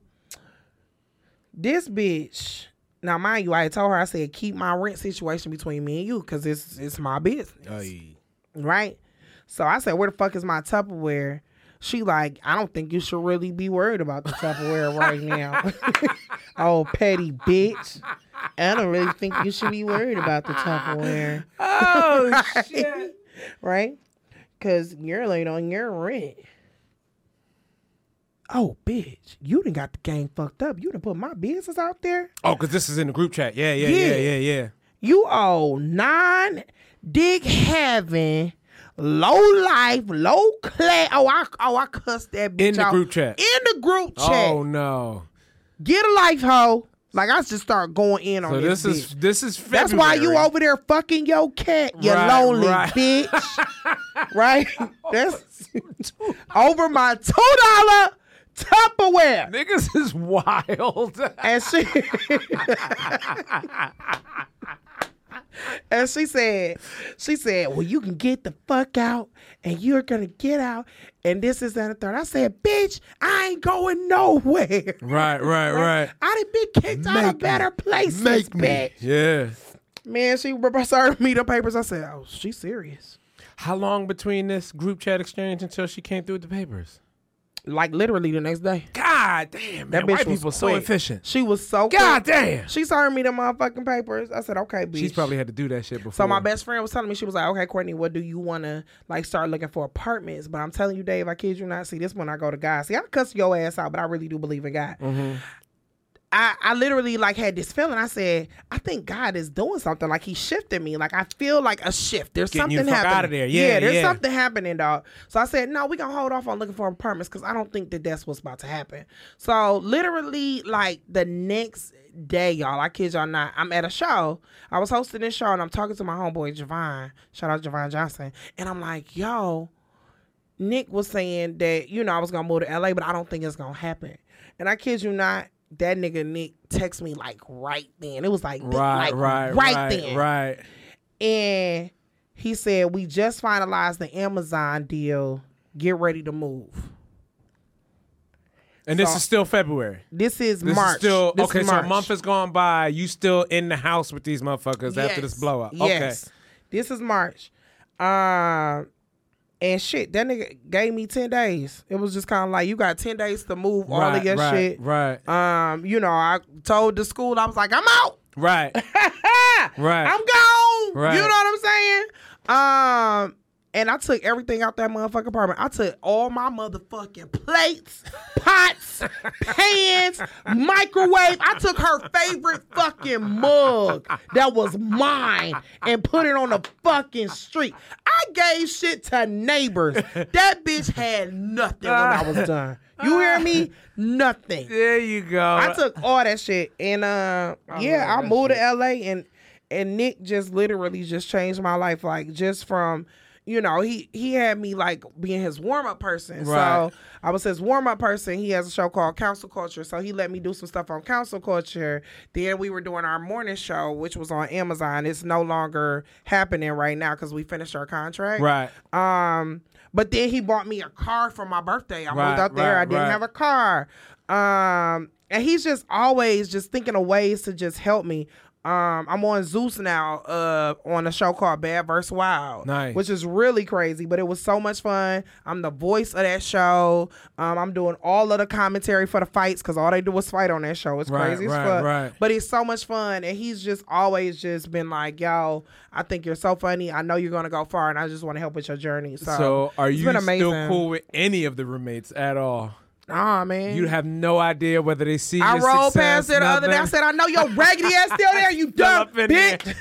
this bitch. Now, mind you, I had told her, I said, keep my rent situation between me and you, because it's it's my business. Ay. Right? So I said, where the fuck is my Tupperware? She like, I don't think you should really be worried about the Tupperware right now. Oh, petty bitch. I don't really think you should be worried about the Tupperware. Oh Right? shit. Right? Because you're late on your rent. Oh, bitch. You done got the game fucked up. You done put my business out there. Oh, because this is in the group chat. Yeah, yeah, Yeah. yeah, yeah, yeah. You owe nine dick having, low life, low class. Oh, I oh I cussed that bitch In the out. group chat. In the group chat. Oh no. Get a life, hoe. Like I just start going in on So this. this is bitch. this is February. That's why you over there fucking your cat, you Right, lonely right. bitch. Right? That's over my two dollar Tupperware. Niggas is wild. And she And she said, she said, well, you can get the fuck out and you're gonna get out and this is that and the third. I said, bitch, I ain't going nowhere. Right, right, right. I done been kicked out of better places, bitch. Yeah. Man, she started me the papers. I said, oh, she's serious. How long between this group chat exchange until she came through with the papers? Like literally the next day. God damn, man. That bitch White was people so quick. efficient. She was so God quick. damn. She started me the motherfucking papers. I said, okay, bitch. She's probably had to do that shit before. So my best friend was telling me, she was like, okay, Courtney, what do you want to like start looking for apartments? But I'm telling you, Dave, I kid you not. See, this one I go to God. See, I cuss your ass out, but I really do believe in God. Mm-hmm. I, I literally like had this feeling. I said, I think God is doing something. Like he shifted me. Like I feel like a shift. There's Getting you something the fuck happening. out of there. Yeah, there's yeah. something happening, dog. So I said, no, we gonna hold off on looking for apartments because I don't think that that's what's about to happen. So literally, like the next day, y'all, I kid y'all not, I'm at a show. I was hosting this show and I'm talking to my homeboy Javon. Shout out Javon Johnson. And I'm like, yo, Nick was saying that, you know, I was gonna move to L A, but I don't think it's gonna happen. And I kid you not, that nigga Nick texted me like right then. It was like, Right, like right, right, right, then. right. And he said, we just finalized the Amazon deal. Get ready to move. And this So- is still February. This is This March. is still This okay. is So a March. month has gone by. You still in the house with these motherfuckers after this Yes. blow up? Yes. This is March. Um, and shit, that nigga gave me ten days. It was just kind of like, you got ten days to move all Right, of your right, shit. right. Um, you know, I told the school, I was like, I'm out. Okay. Right. Right. I'm gone. Right. You know what I'm saying? Um, and I took everything out that motherfucking apartment. I took all my motherfucking plates, pots, pans, microwave. I took her favorite fucking mug that was mine and put it on the fucking street. I gave shit to neighbors. That bitch had nothing when I was done. You hear me? Nothing. There you go. I took all that shit and uh I yeah, love I that moved shit. to L A and and Nick just literally just changed my life, like just from, you know, he he had me like being his warm up person. Right. So I was his warm up person. He has a show called Council Culture, so he let me do some stuff on Council Culture. Then we were doing our morning show, which was on Amazon. It's no longer happening right now because we finished our contract. Right. Um, but then he bought me a car for my birthday. I Right, moved out there. right, I didn't right. have a car. Um, and he's just always just thinking of ways to just help me. Um, I'm on Zeus now, uh, on a show called Bad vs. Wild, Nice. which is really crazy, but it was so much fun. I'm the voice of that show. Um, I'm doing all of the commentary for the fights because all they do is fight on that show. It's Right, crazy as right, fuck. right. But it's so much fun, and he's just always just been like, "Yo, I think you're so funny. I know you're gonna go far, and I just want to help with your journey." So, So are it's you been still amazing. cool with any of the roommates at all? Nah, man. You have no idea whether they see I your rolled success, past it the other day. I nothing? said, I know your raggedy ass still there, you dumb up in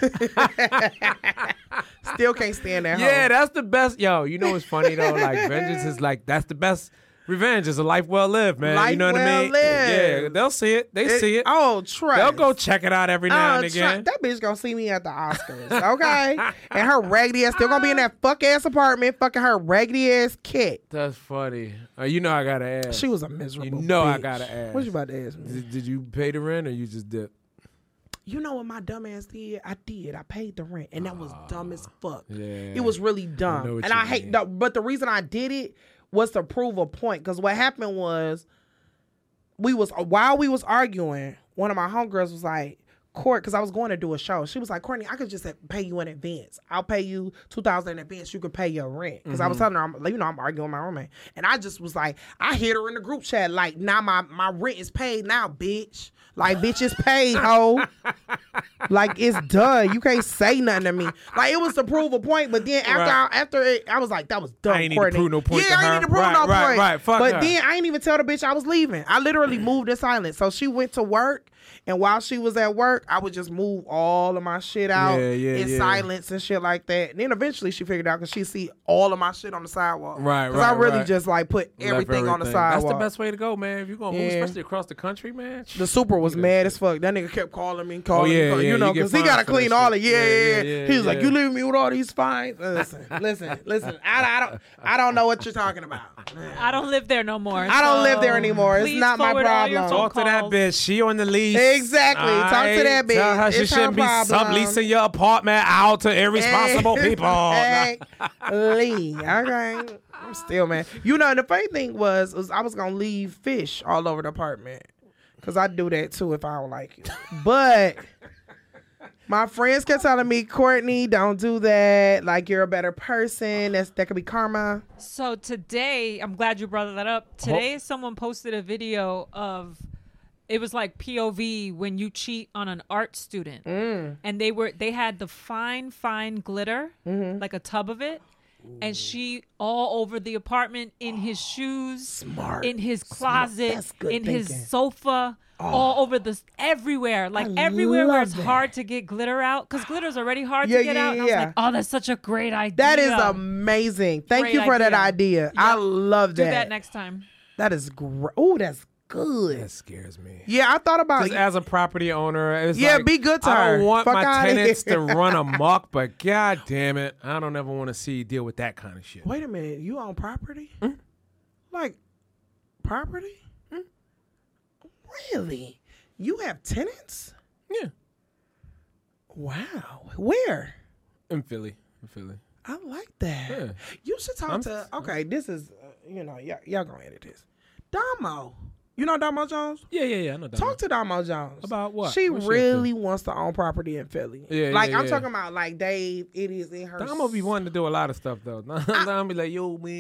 bitch. Still can't stand that Yeah, hoe. that's the best. Yo, you know what's funny though? Like vengeance is like that's the best. Revenge is a life well lived, man. Life you know what I well mean? lived. Yeah, they'll see it. They It- see it. Oh, trust. They'll go check it out every now Oh, and tru- again. that bitch gonna see me at the Oscars, okay? And her raggedy ass still gonna be in that fuck ass apartment, fucking her raggedy ass kid. That's funny. Uh, you know I gotta ask. She was a miserable. You know I bitch. gotta ask. What you about to ask me? Did, did you pay the rent or you just did? You know what my dumb ass did? I did. I paid the rent, and that was dumb as fuck. Yeah. It was really know dumb, what and you I hate. mean. The, but the reason I did it was to prove a point. Because what happened was, we was while we was arguing, one of my homegirls was like, "Court," because I was going to do a show. She was like, "Courtney, I could just pay you in advance. I'll pay you two thousand in advance. You could pay your rent." Because I was telling her, I'm, you know, I'm arguing with my roommate, and I just was like, I hit her in the group chat like, "Now my my rent is paid now, bitch. Like, bitch, it's paid, ho. Like, it's done. You can't say nothing to me." Like, it was to prove a point, but then after Right. I, after it, I was like, that was dumb. I ain't need to Courtney. prove no point Yeah, to I ain't her. need to prove Right, no right, point. right. Fuck but her. then I ain't even tell the bitch I was leaving. I literally moved in silence. So she went to work, and while she was at work, I would just move all of my shit out Yeah, yeah, in yeah. silence and shit like that. And then eventually she figured out because she see all of my shit on the sidewalk. Right, Because I right, really right. just like put Left everything, on the everything. sidewalk. That's the best way to go, man. If you're gonna move, Yeah. especially across the country, man. The super was mad as fuck. That nigga kept calling me, calling Oh, yeah, me, calling, yeah, you know, you get because he fined got to for clean that all shit. of yeah, yeah, yeah. yeah, He was like, yeah. "You leaving me with all these fines?" Listen, listen, listen. I, I don't, I don't know what you're talking about. I don't live there no more. I don't live there so anime. It's please not my forward all your problem. phone Talk to that calls. bitch. She on the lease. Exactly. Talk to Aight? that bitch. Tell her she It's her shouldn't be problem. subleasing your apartment out to irresponsible people. Exactly. Okay. I'm still mad. You know, the funny thing was, was I was gonna leave fish all over the apartment. Cause I do that too if I don't like you. But my friends kept telling me, "Courtney, don't do that. Like, you're a better person. That's that could be karma." So today, I'm glad you brought that up. Today, someone posted a video of, it was like P O V when you cheat on an art student, Mm. and they were they had the fine, fine glitter, Mm-hmm. like a tub of it, and she all over the apartment, in his shoes, Smart. in his Smart. closet, That's good in thinking. his sofa, all over the everywhere, like I everywhere where love it's that. hard to get glitter out, because glitter's already hard Yeah, to get yeah, out. And I yeah. was like, oh, that's such a great idea. That is amazing. Thank Great you for that idea. idea. I Yep. love Do that. that next time. That is great. Oh, that's good. That scares me. Yeah, I thought about Just as a property owner, it's Yeah, like, be good to I her. don't want Fuck my outta tenants here. to run amok, but god damn it, I don't ever want to see you deal with that kind of shit. Wait a minute, you own property? Like property? Really? You have tenants? Yeah. Wow. Where? In Philly, in Philly. I like that. Yeah. You should talk I'm- to. Okay, this is uh, you know y'all, y'all gonna edit this. Damo, you know Damo Jones? Yeah, yeah, yeah. I know that. Talk to Damo Jones. About what? She What she really wants to own property in Philly. Yeah, like yeah, I'm yeah. talking about like Dave. It is in her. I'm gonna be wanting to do a lot of stuff though. I'm be like, yo, man.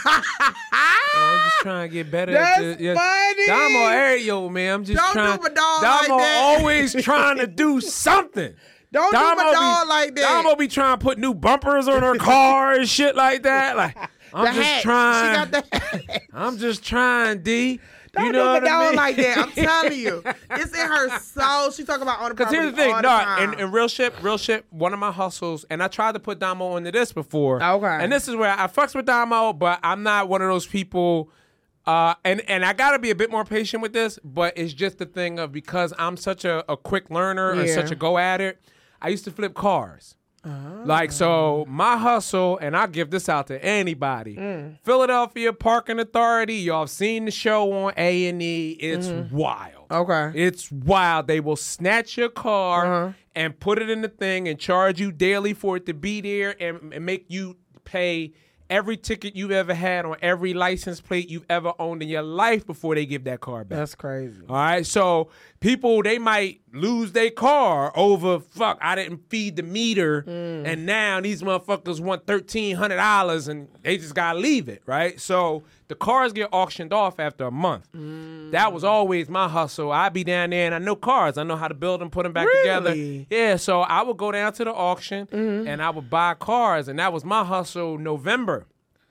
I'm just trying to get better. That's at this. Yeah. funny. Damo, hey, yo, man. I'm just Don't do trying. my dog Damo like that. always trying to do something. Don't do my dog be, like that. Damo be trying to put new bumpers on her car and shit like that. Like I'm The just hat. trying. She got the hat. I'm just trying, D. Don't you do know my what I dog mean? like that. I'm telling you, it's in her soul. She talking about on the Because property here's the thing, all no, the time. and, and real shit, real shit, one of my hustles, and I tried to put Damo into this before. Okay. And this is where I fucks with Damo, but I'm not one of those people, uh, and, and I got to be a bit more patient with this, but it's just the thing of because I'm such a, a quick learner and Yeah. such a go at it, I used to flip cars. Like, so my hustle, and I'll give this out to anybody. Mm. Philadelphia Parking Authority, y'all have seen the show on A and E. It's wild. Okay. It's wild. They will snatch your car Uh-huh. and put it in the thing and charge you daily for it to be there and, and make you pay every ticket you've ever had on every license plate you've ever owned in your life before they give that car back. That's crazy. All right, so people, they might lose their car over, fuck, I didn't feed the meter, and now these motherfuckers want thirteen hundred dollars, and they just got to leave it, right? So the cars get auctioned off after a month. That was always my hustle. I'd be down there, and I know cars. I know how to build them, put them back together. Really? Yeah, so I would go down to the auction, and I would buy cars, and that was my hustle November.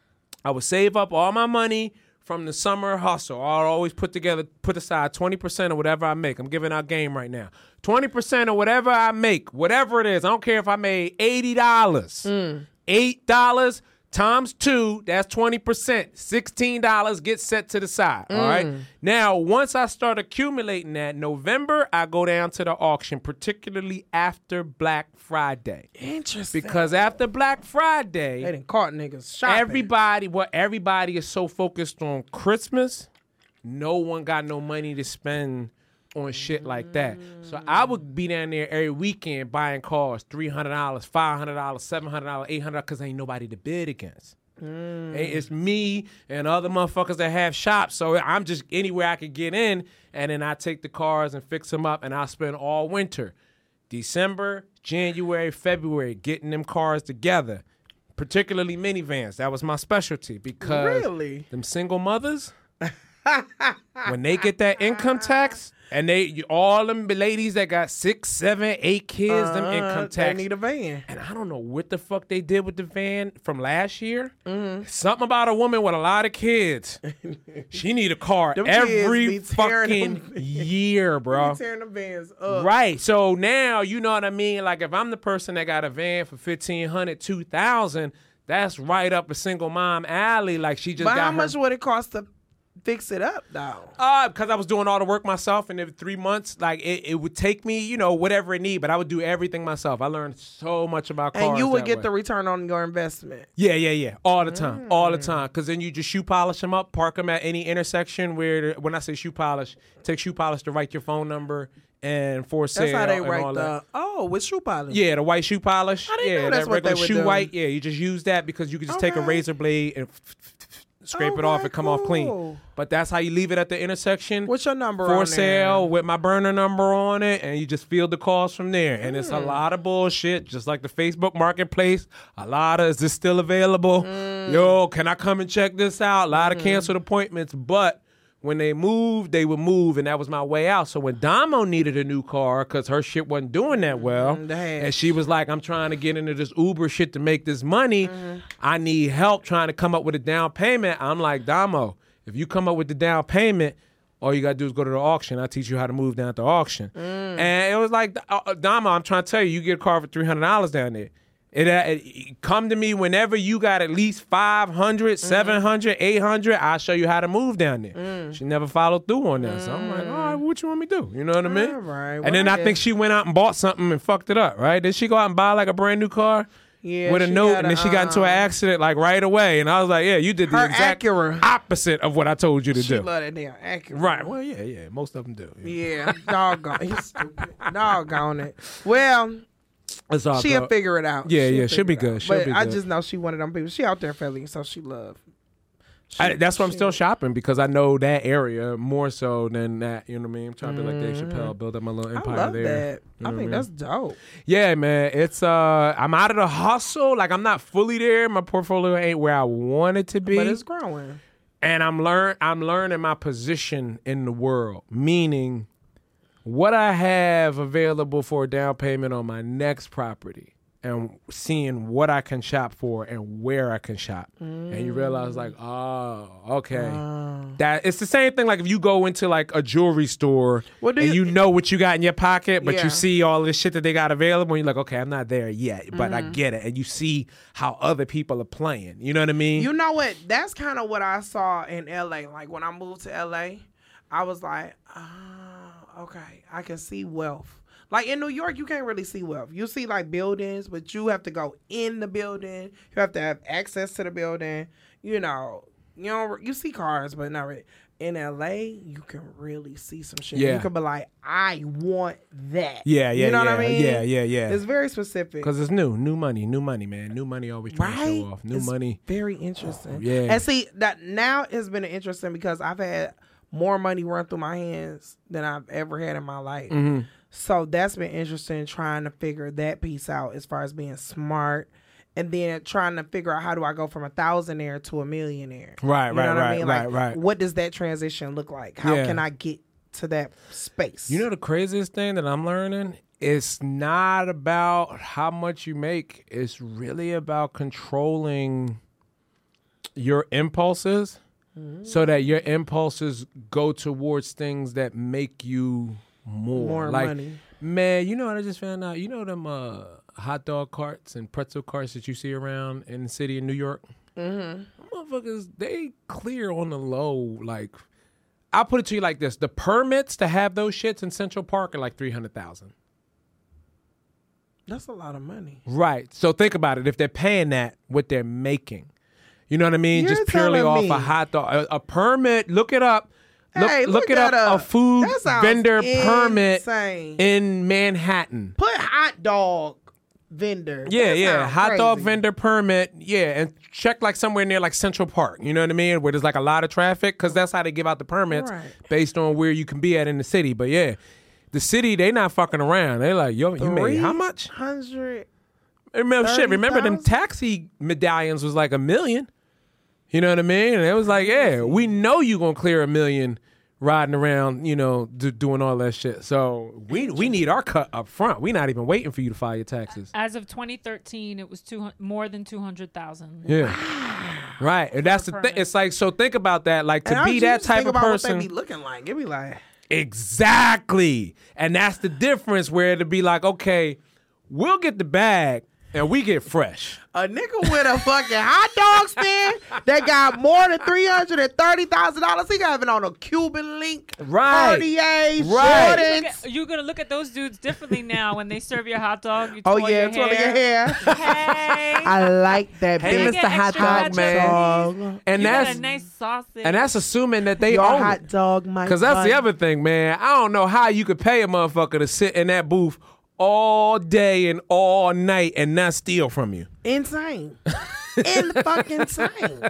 I would save up all my money from the summer hustle. I'll always put together, put aside twenty percent of whatever I make. I'm giving out game right now. twenty percent of whatever I make, whatever it is. I don't care if I made eighty dollars. eight dollars times two, that's twenty percent. sixteen dollars gets set to the side, all right? Now, once I start accumulating that, November, I go down to the auction, particularly after Black Friday. Interesting. Because after Black Friday, they done caught niggas shopping. everybody, what everybody is so focused on Christmas, no one got no money to spend on shit like that. So I would be down there every weekend buying cars, three hundred dollars, five hundred dollars, seven hundred dollars, eight hundred dollars, because ain't nobody to bid against. Hey, it's me and other motherfuckers that have shops. So I'm just anywhere I could get in, and then I take the cars and fix them up, and I spend all winter, December, January, February, getting them cars together, particularly minivans. That was my specialty because Really? them single mothers, when they get that income tax, and they you- all them ladies that got six, seven, eight kids, them Uh, income They tax. need a van. And I don't know what the fuck they did with the van from last year. Mm-hmm. Something about a woman with a lot of kids. She need a car Them kids every be tearing fucking them- year, bro. They tearing the vans up. Right. So now, you know what I mean? Like if I'm the person that got a van for fifteen hundred, two thousand, that's right up a single mom alley. Like she just But got how her much would it cost to fix it up, though? Uh, because I was doing all the work myself, and every three months, like it, it would take me, you know, whatever it need, but I would do everything myself. I learned so much about cars. And you would that get way. the return on your investment. Yeah, yeah, yeah, all the time, all Mm. the time. Because then you just shoe polish them up, park them at any intersection where, the, when I say shoe polish, take shoe polish to write your phone number and for sale. That's how they and write all the. that. Oh, with shoe polish. Yeah, the white shoe polish. I didn't yeah, know that's that what they regular were shoe doing. white. Yeah, you just use that because you can just take a Okay. razor blade and scrape it off Okay, and come off clean. cool. But that's how you leave it at the intersection. What's your number For on sale there? with my burner number on it, and you just field the calls from there. And Mm. it's a lot of bullshit, just like the Facebook Marketplace. A lot of, is this still available? Mm. Yo, can I come and check this out? A lot of canceled appointments, but when they moved, they would move, and that was my way out. So when Damo needed a new car because her shit wasn't doing that well, Mm, and she was like, I'm trying to get into this Uber shit to make this money. Mm-hmm. I need help trying to come up with a down payment. I'm like, Damo, if you come up with the down payment, all you got to do is go to the auction. I'll teach you how to move down at the auction. Mm. And it was like, uh, Damo, I'm trying to tell you, you get a car for three hundred dollars down there. It, uh, it come to me whenever you got at least five hundred, seven hundred, eight hundred. I'll show you how to move down there. Mm. She never followed through on that. So I'm like, all right, what you want me to do? You know what I mean? All right, and then well, I think yeah. she went out and bought something and fucked it up, right? Did she go out and buy like a brand new car? Yeah, with a she note, got and then a, she got into an um, accident like right away. And I was like, yeah, you did the her exact Acura. opposite of what I told you to She do. love that damn Acura. Right. Well, yeah, yeah. Most of them do. Yeah, doggone. He's stupid. Doggone it. Well, It's all she'll good. figure it out. Yeah, yeah, she'll figure be it good. out. She'll but be I good. just know she one of them people. She out there Philly, so she love. She, I, that's why I'm she- still shopping because I know that area more so than that. You know what I mean? I'm trying to be like Dave Chappelle, build up my little I empire love there. that. You know I what think mean? that's dope. Yeah, man. It's uh, I'm out of the hustle. Like I'm not fully there. My portfolio ain't where I want it to be. But it's growing. and I'm learn I'm learning my position in the world, meaning what I have available for a down payment on my next property and seeing what I can shop for and where I can shop. Mm. And you realize like, oh, okay. Uh. That it's the same thing like if you go into like a jewelry store and you, you know what you got in your pocket, but yeah. you see all this shit that they got available and you're like, okay, I'm not there yet, but mm. I get it. And you see how other people are playing. You know what I mean? You know what? That's kind of what I saw in L A. Like when I moved to L A, I was like, oh, okay, I can see wealth. Like in New York, you can't really see wealth. You see like buildings, but you have to go in the building. You have to have access to the building. You know, you know, you see cars, but not really. In L A, you can really see some shit. Yeah. You can be like, I want that. Yeah, yeah, You know yeah, what I mean? yeah, yeah, yeah. It's very specific. Because it's new, new money, new money, man. New money always trying right? to show off. New it's money. Very interesting. Oh, yeah. And see, that now has been interesting because I've had more money run through my hands than I've ever had in my life. Mm-hmm. So that's been interesting trying to figure that piece out as far as being smart and then trying to figure out how do I go from a thousandaire to a millionaire. Right, you know right, what right, I mean? right, like, right. What does that transition look like? How Yeah. can I get to that space? You know the craziest thing that I'm learning? It's not about how much you make. It's really about controlling your impulses mm-hmm. so that your impulses go towards things that make you more. More like, money. Man, you know what I just found out? You know them uh, hot dog carts and pretzel carts that you see around in the city in New York? Mm-hmm. Motherfuckers, they clear on the low. Like, I'll put it to you like this. The permits to have those shits in Central Park are like three hundred thousand dollars. That's a lot of money. Right. So think about it. If they're paying that, what they're making. You know what I mean? You're Just purely off me. a hot dog. A, a permit, look it up. Look, Hey, look, look it that up. up. A food That sounds vendor permit insane. in Manhattan. Put hot dog vendor. Yeah, That yeah. sounds Hot dog crazy. vendor permit. Yeah, and check like somewhere near like Central Park. You know what I mean? Where there's like a lot of traffic because that's how they give out the permits Right. based on where you can be at in the city. But yeah, the city, they not fucking around. They like, yo, you made how much? Hundred. Remember, shit, remember them thirty thousand? taxi medallions was like a million. You know what I mean? And it was like, yeah, we know you gonna clear a million riding around, you know, do, doing all that shit. So we we need our cut up front. We not even waiting for you to file your taxes. As of twenty thirteen, it was two more than two hundred thousand. Yeah, right. And that's the thing. permit. It's like, so think about that. Like to And I be was that just type think of about person. What they be looking like. It be like Exactly. And that's the difference where it'd be like, okay, we'll get the bag and we get fresh. a nigga with a fucking hot dog stand that got more than three hundred and thirty thousand dollars. He got it on a Cuban link, Right. Cartier, Right. Look Jordans. at- You're gonna look at those dudes differently now when they serve your hot dog. You Oh twirl yeah, your twirling your hair. hair. Hey, I like that Hey, big Can I get Mister Hot extra Dog ketchup, Man. please? And You got that's a nice sausage. and that's assuming that they Your own hot it. dog, my Because that's the bun. other thing, man. I don't know how you could pay a motherfucker to sit in that booth all day and all night and not steal from you. Insane. In fucking insane.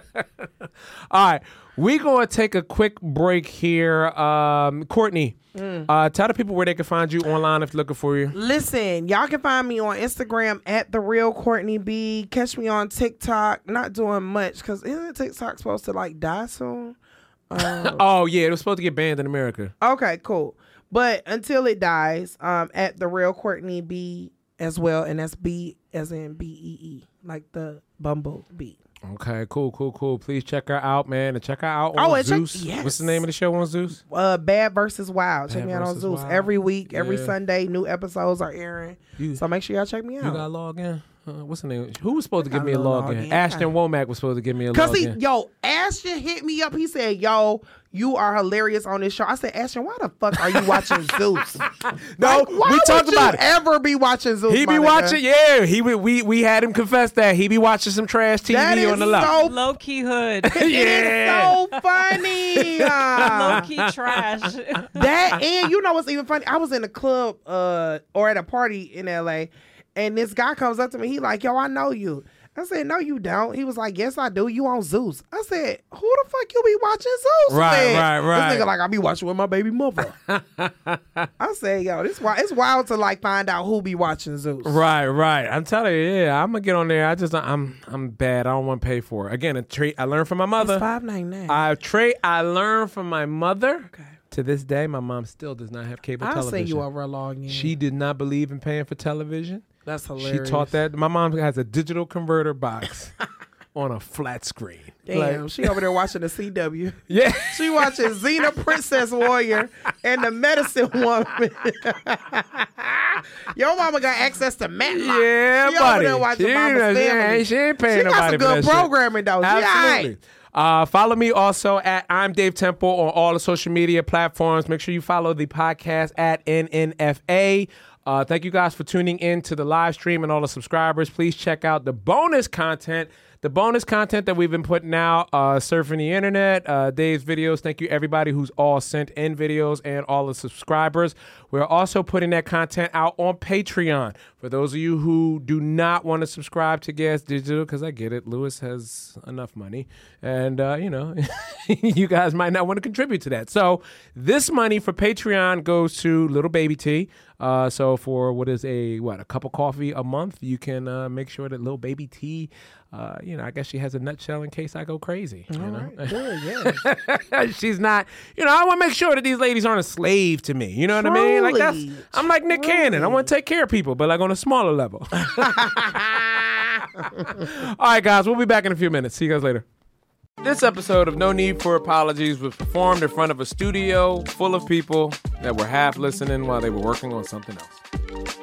All right, we gonna take a quick break here. Um, Courtney, Mm. uh, tell the people where they can find you online if they're looking for you. Listen, y'all can find me on Instagram at the real Courtney B. Catch me on TikTok. Not doing much because isn't TikTok supposed to like die soon? Uh, Oh yeah, it was supposed to get banned in America. okay, cool. But until it dies, um, at the real Courtney B as well, and that's B as in B E E, like the bumblebee. Okay, cool, cool, cool. Please check her out, man, and check her out on Oh, and check- Zeus. yes. What's the name of the show on Zeus? Uh, Bad versus Wild. Check Bad me out on versus Zeus Wild. every week, every Yeah. Sunday. New episodes are airing, You- so make sure y'all check me You out. got log in? Uh, what's the name? Who was supposed to I give me a got a login? login. Ashton Womack was supposed to give me a Cause he, login. yo, Ashton hit me up. He said, "Yo, you are hilarious on this show." I said, "Ashton, why the fuck are you watching Zeus?" No, Like, why we talked would about you it. Ever be watching Zeus? He my be nigga? watching, yeah. He would. We we had him confess that he be watching some trash T V That is on the low. so Low key hood. It is Yeah. so funny. Low Uh, key trash. that and you know what's even funny? I was in a club uh or at a party in L A, and this guy comes up to me. He like, "Yo, I know you." I said, "No, you don't." He was like, "Yes, I do. You on Zeus?" I said, "Who the fuck you be watching Zeus Right, with?" right, right. This nigga like, "I be watching with my baby mother." I said, "Yo, this wild. It's wild to like find out who be watching Zeus." Right, right. I'm telling you, yeah. I'm gonna get on there. I just, I'm, I'm bad. I don't want to pay for it. Again, a trait I learned from my mother. It's five ninety nine. A trait I learned from my mother. To this day, my mom still does not have cable I'll television. send you over a login. She did not believe in paying for television. That's She hilarious. taught that. My mom has a digital converter box on a flat screen. Damn, Like, she over there watching the C W. yeah. She watching Xena Princess Warrior and the Medicine Woman. Your mama got access to Matlock. Yeah, she buddy. over there watching she, Mama's ain't- Family. she ain't paying She got nobody some for good that shit. programming though. She Absolutely. aight. Uh, follow me also at I'm Dave Temple on all the social media platforms. Make sure you follow the podcast at N N F A. Uh, thank you guys for tuning in to the live stream and all the subscribers. Please check out the bonus content. The bonus content that we've been putting out, uh, surfing the internet, uh, Dave's videos. Thank you everybody who's all sent in videos and all the subscribers. We're also putting that content out on Patreon. For those of you who do not want to subscribe to Gas Digital, because I get it, Lewis has enough money, and uh, you know, you guys might not want to contribute to that. So this money for Patreon goes to Little Baby T. Uh, so for what is a what a cup of coffee a month, you can uh, make sure that Little Baby T. Uh, you know, I guess she has a nutshell in case I go crazy. You All know? right, good, yes. She's not, you know, I want to make sure that these ladies aren't a slave to me. You know what I mean? Like that's, Truly, I'm like Nick Cannon. I want to take care of people, but like on a smaller level. All right, guys, we'll be back in a few minutes. See you guys later. This episode of No Need for Apologies was performed in front of a studio full of people that were half listening while they were working on something else.